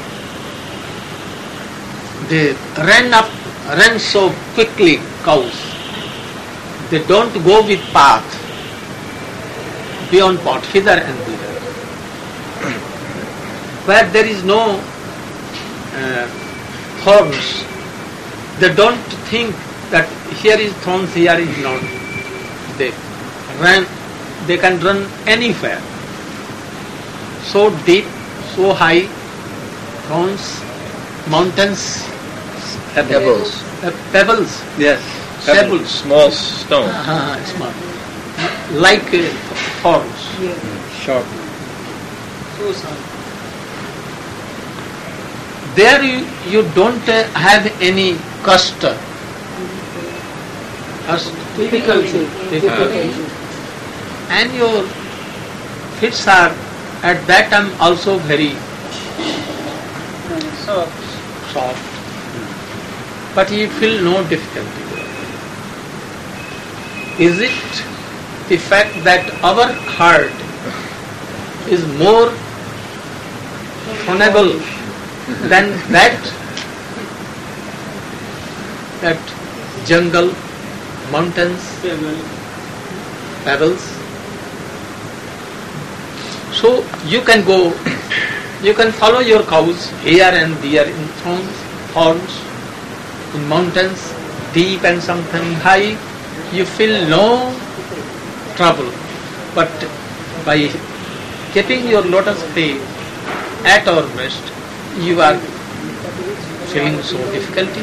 They run up, run so quickly, cows. They don't go with path, beyond path, hither and thither. Where there is no uh, thorns, they don't think that here is thorns, here is not. They run, they can run anywhere. So deep, so high, thorns, mountains, Pebbles. uh, pebbles, Yes. pebbles, Small stone. uh, small, like uh, thorns. Sharp. So sorry. There you, you don't uh, have any cost. Cost. Difficulty. Difficulty. And your fits are at that time also very So, soft. But you feel no difficulty. Is it the fact that our heart is more vulnerable than that that jungle, mountains, pebble. pebbles? So you can go, you can follow your cows here and there in thorns, thorns, in mountains, deep and something high. You feel no trouble. But by keeping your lotus feet at our breast, you are feeling so difficulty.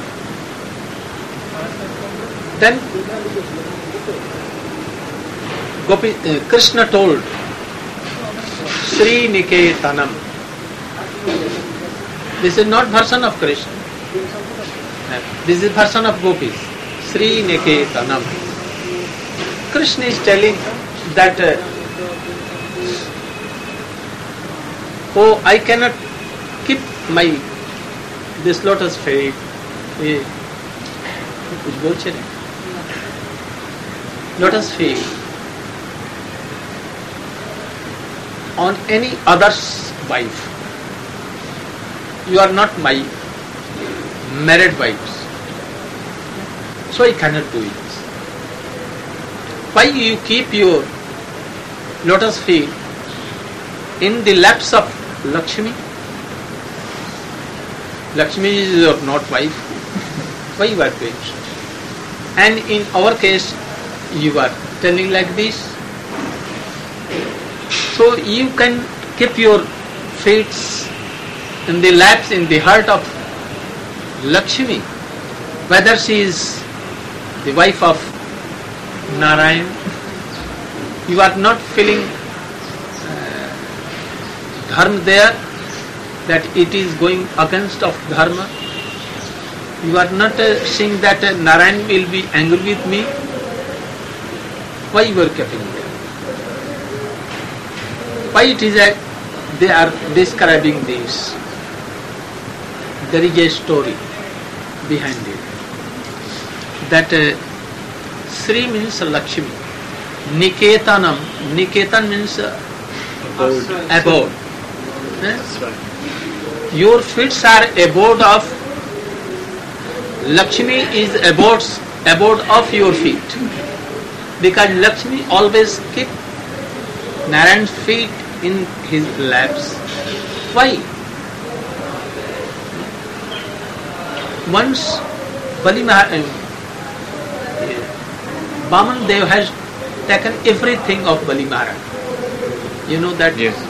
Then Gopi, uh, Krishna told Sri Niketanam. This is not version of Krishna. This is version of Gopis. Sri Niketanam. Krishna is telling that uh, oh, I cannot keep my this lotus feet. ये कुछ बोल चले lotus feet on any other's wife. You are not my married wives, so I cannot do it. Why you keep your lotus feet in the laps of Lakshmi? Lakshmi is your not wife. Why you are doing so? And in our case, you are telling like this. So you can keep your feet in the laps, in the heart of Lakshmi, whether she is the wife of Narayan. You are not feeling uh, dharma there, that it is going against of dharma. You are not uh, seeing that uh, Narayan will be angry with me. Why you are keeping there? Why it is that they are describing this? There is a story behind it. That uh, Sri means Lakshmi. Niketanam. Niketan means uh, Abode. abode. Eh? That's right. Your feet are abode of Lakshmi is abode, abode of your feet. Because Lakshmi always keep Narayan's feet in his laps. Why? Once Bali Maharaj, Vaman Dev has taken everything of Bali Maharaj. You know that? Yes.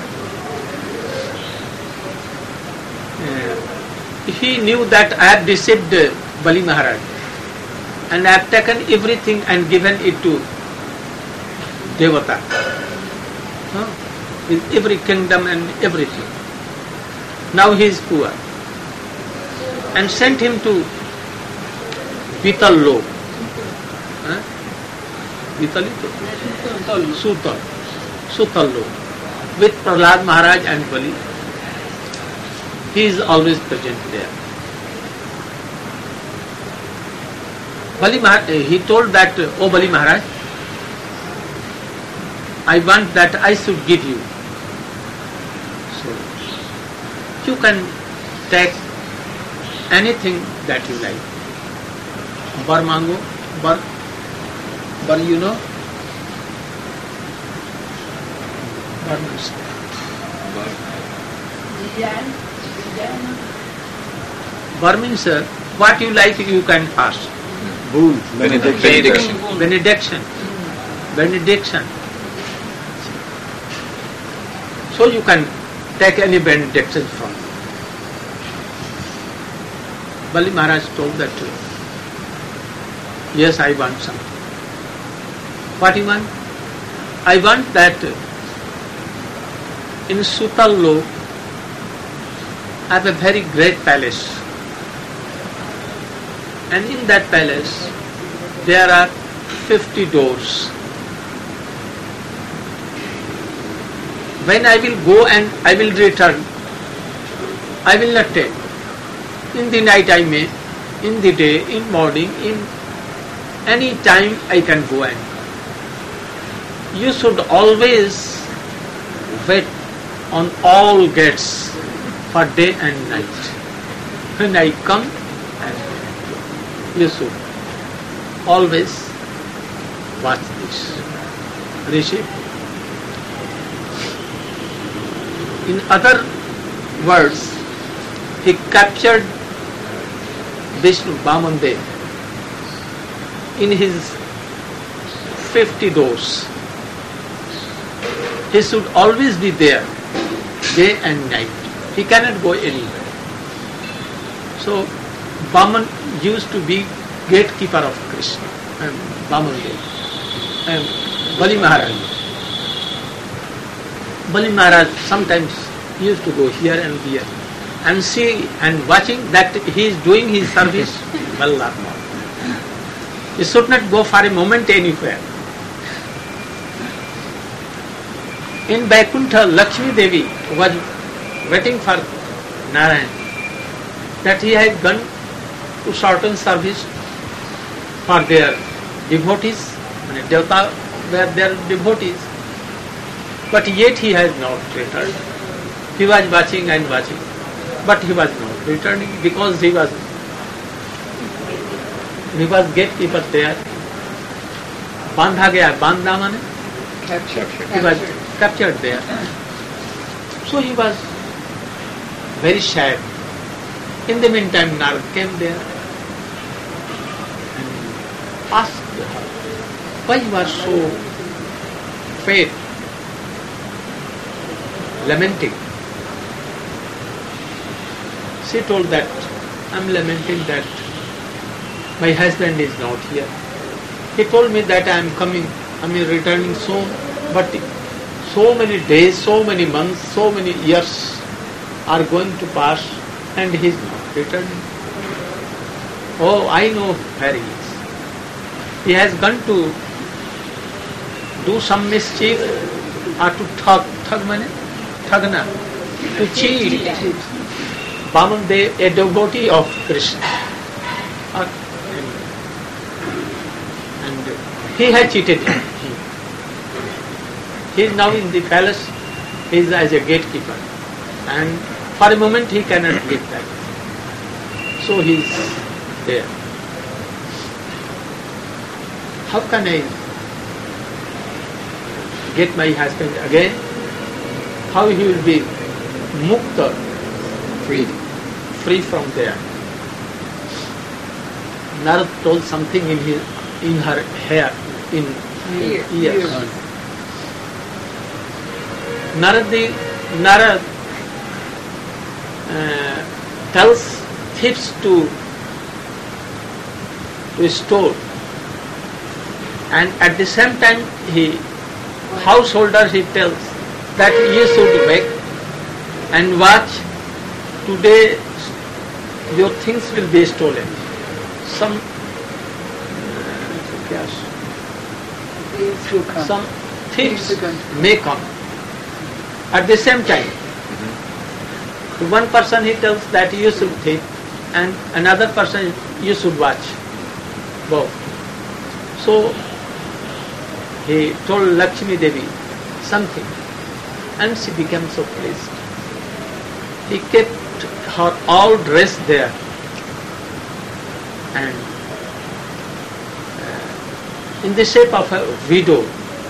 Uh, he knew that I have deceived uh, Bali Maharaj and I have taken everything and given it to devata, huh? with every kingdom and everything. Now he is poor, and sent him to Vital Lok. Huh? Vitalito? Sutal. Sutal Lok. With Prahlad Maharaj and Bali. He is always present there. Bali Maharaj, he told that, oh Bali Maharaj, I want that I should give you. So, you can take anything that you like. Bar mango, bar, bar you know? Bar means bar means uh, what you like you can ask. Boon. Benediction. Benediction. Benediction. So you can take any benediction from. Bali Maharaj told that, yes, I want something. What you want? I want that in Sutal Lok I have a very great palace. And in that palace there are fifty doors. When I will go and I will return, I will not take. In the night I may, in the day, in morning, in any time I can go and. You should always wait on all gates for day and night. When I come, and you should always watch this. Rishi. In other words, he captured Vishnu Vamandev in his fifty doors. He should always be there, day and night. He cannot go anywhere. So, Vaman used to be gatekeeper of Krishna, and Vamandev, and Bali Maharaj. Bali Maharaj sometimes used to go here and here and see and watching that he is doing his service well or not. He should not go for a moment anywhere. In Vaikuntha, Lakshmi Devi was waiting for Narayan, that he had gone to certain service for their devotees, and Devata were their devotees, but yet he has not returned. He was watching and watching, but he was not returning because he was he was gatekeeper there. Bandha gaya, bandha mane? Captured. He was captured there. So he was very sad. In the meantime, Narad came there and asked her why he was so fed, lamenting. She told that, I am lamenting that my husband is not here. He told me that I am coming, I am returning soon, but so many days, so many months, so many years are going to pass and he is not returning. Oh, I know where he is. He has gone to do some mischief or to thug, thug mane? Thagna, to cheat. Vamandev, a devotee of Krishna. Uh, and he had cheated him. He is now in the palace, he is as a gatekeeper, and for a moment he cannot get back. So he is there. How can I get my husband again? How he will be mukta, free, free from there? Narad told something in his, in her hair, in ears. ears. Narad, Narad uh, tells thieves to, to store, and at the same time he householder, he tells that you should wake and watch. Today your things will be stolen. Some If you come. some thieves If you may come at the same time. To one person he tells that you should thief, and another person you should watch. Both. So he told Lakshmi Devi something, and she became so pleased. He kept her all dressed there, and uh, in the shape of a widow,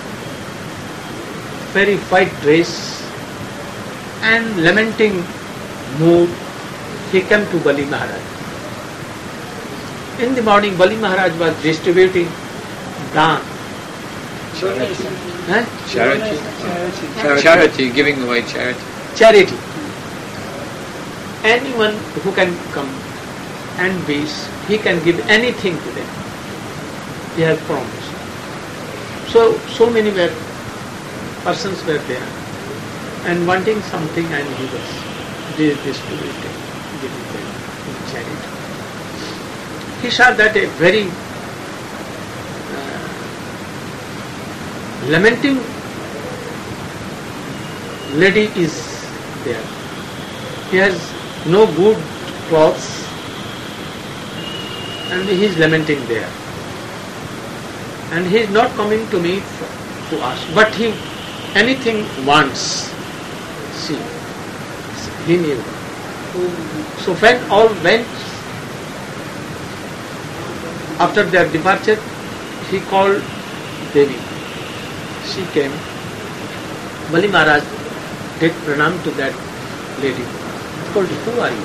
very white dress, and lamenting mood, he came to Bali Maharaj. In the morning, Bali Maharaj was distributing dhan. Eh? Charity. Charity. Charity, giving away charity. Charity. Anyone who can come and wish, he can give anything to them. He has promised. So, so many were, persons were there, and wanting something, and he was distributing, giving them in charity. He saw that a very uh, lamenting lady is there. He has no good clothes, and he is lamenting there. And he is not coming to me f- to ask, but he anything wants. See, he knew. So when all went, after their departure, he called Devi. She came. Bali Maharaj did pranam to that lady. He told, who are you?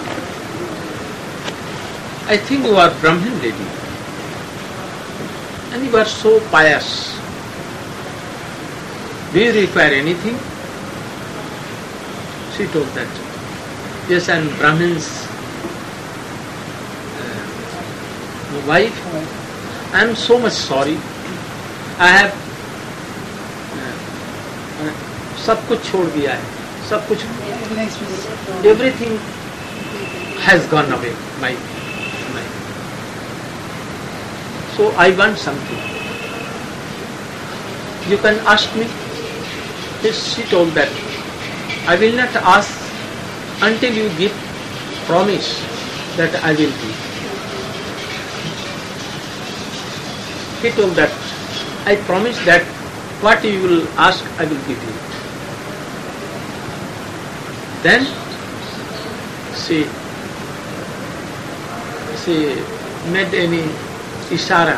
I think you are Brahmin lady. And you are so pious. Do you require anything? She told that, yes, I am Brahmin's uh, wife. I am so much sorry. I have uh, सब कुछ छोड़ दिया है, सब कुछ, everything has gone away. My, my. So I want something. You can ask me. Yes, she told that. I will not ask until you give promise that I will give. He told that, I promise that what you will ask, I will give you. Then she, she made any ishara.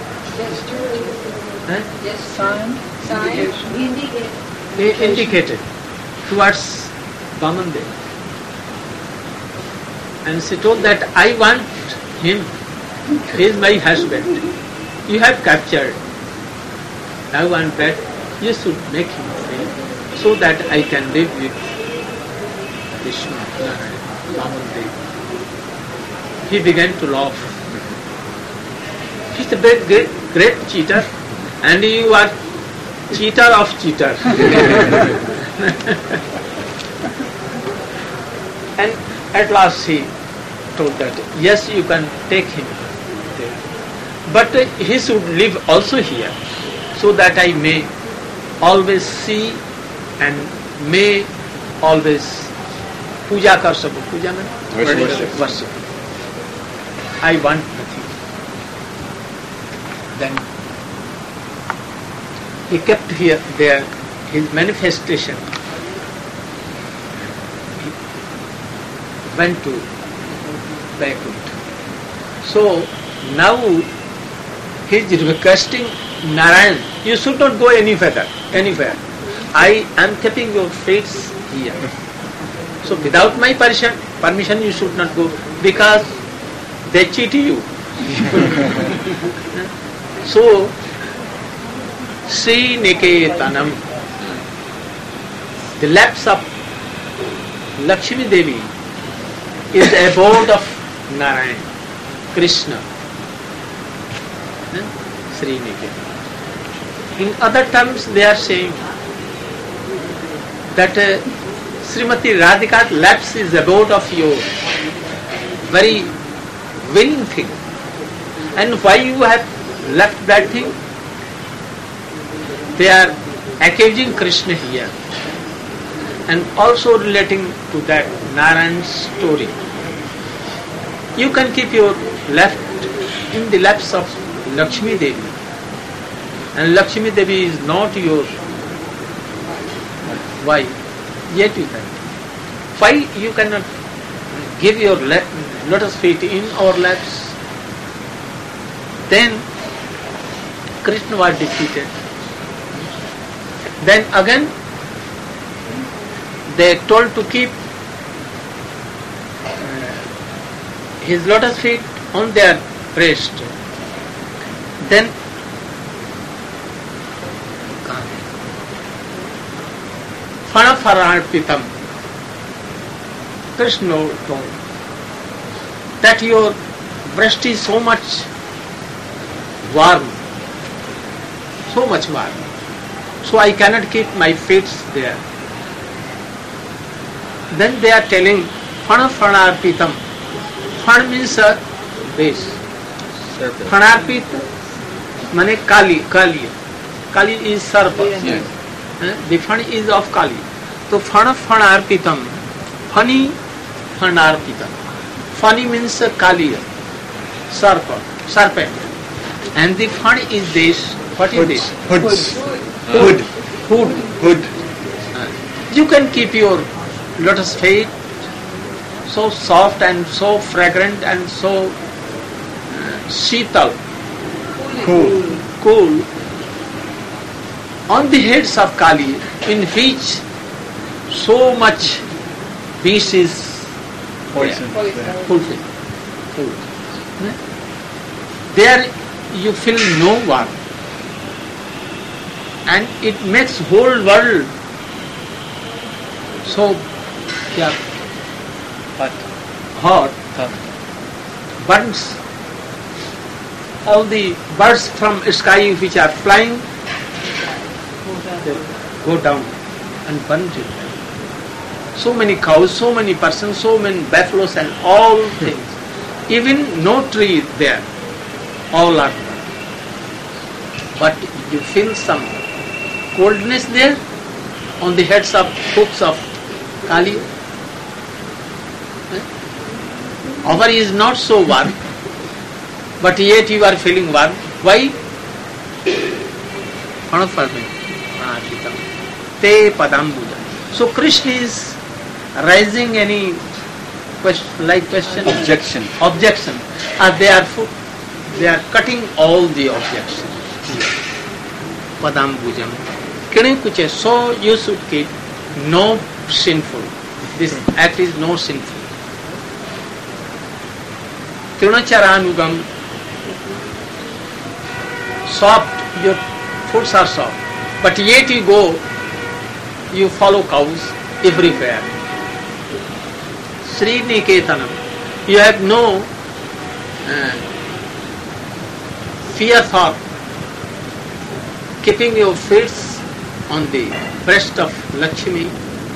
Eh? Yes, Sign. sign, indicate. He indicated towards Vamandev. And she told that I want him, he is my husband. You have captured. I want that you should make him free so that I can live with Vishnu, Vamandev. He began to laugh. He is a great, great, great cheater, and you are cheater of cheater. And at last he told that, yes, you can take him there. But uh, he should live also here, so that I may always see and may always puja kar saku. Puja means Worship. worship. I want nothing. Then he kept here there his manifestation. He went to Vaikuntha. So now he is requesting Narayan, you should not go any further, anywhere. I am keeping your feet here. So without my permission, permission you should not go, because they cheat you. So, Sri Niketanam, the laps of Lakshmi Devi is the abode of Narayan, Krishna. Sri Niketanam. In other terms, they are saying that uh, Srimati Radhika's laps is abode of your very winning thing. And why you have left that thing? They are accusing Krishna here and also relating to that Narayan's story. You can keep your left in the laps of Lakshmi Devi, and Lakshmi Devi is not your wife, yet you can. Why you cannot give your le- lotus feet in our laps? Then Krishna was defeated. Then again they told to keep uh, his lotus feet on their breast. Then Phanafararpitam, Krishna told that your breast is so much warm, so much warm, so I cannot keep my feet there. Then they are telling Phanafararpitam. Phan means a base. Serpent. Phanarpit mane Kali, Kali. Kali is Sarpa. Yes. Eh? The Phan is of Kali. So Phana Phanarpitam. Phani Phanarpitam. Phani means Kali, Sarpa, serpent. And the Phan is this. What is this? Hoods. Hood. Hood. Hood. You can keep your lotus feet so soft and so fragrant and so uh, sheetal, Cool. cool, on the heads of Kali, in which so much beast is Poison. fulfilled. Food. There you feel no warmth, and it makes whole world so yeah, Hot. hot, Tough. burns. All the birds from sky which are flying, they go down and burn it. So many cows, so many persons, so many buffaloes and all things. Even no tree there, all are burned. But you feel some coldness there on the heads of hooks of Kali. Our is not so warm, but yet you are feeling warm. Why? Te padambuja. So Krishna is raising any question, like question? Objection. Objection. Uh, they are fo- they are cutting all the objections. Padambujam. Kine kuche. So you should keep no sinful. This act is no sinful. Trinacharanugam, soft, your foots are soft, but yet you go, you follow cows everywhere. Sri Niketanam, you have no uh, fear for keeping your feet on the breast of Lakshmi.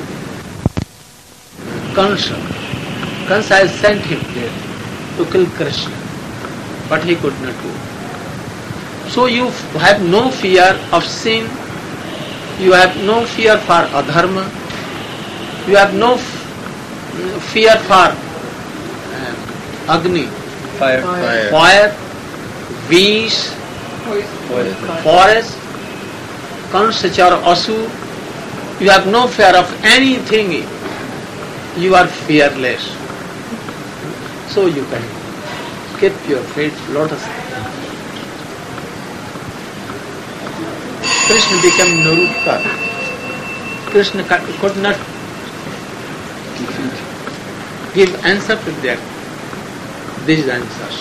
Kansa, Kansa has sent him there to kill Krishna, but he could not do. So you have no fear of sin, you have no fear for adharma, you have no f- fear for uh, Agni, Fire. Fire. fire, vish, Poison. forest, Kansachar, Asu, you have no fear of anything, you are fearless. So you can keep your feet lotus. Krishna became Narutta. Krishna could not give answer to that. These answers.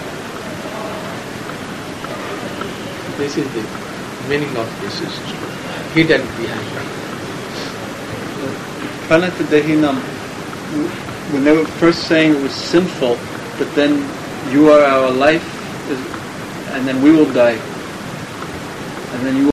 This is the meaning of this story. Hidden behind. Pranatadehinam, when they were first saying it was sinful, but then you are our life, and then we will die, and then you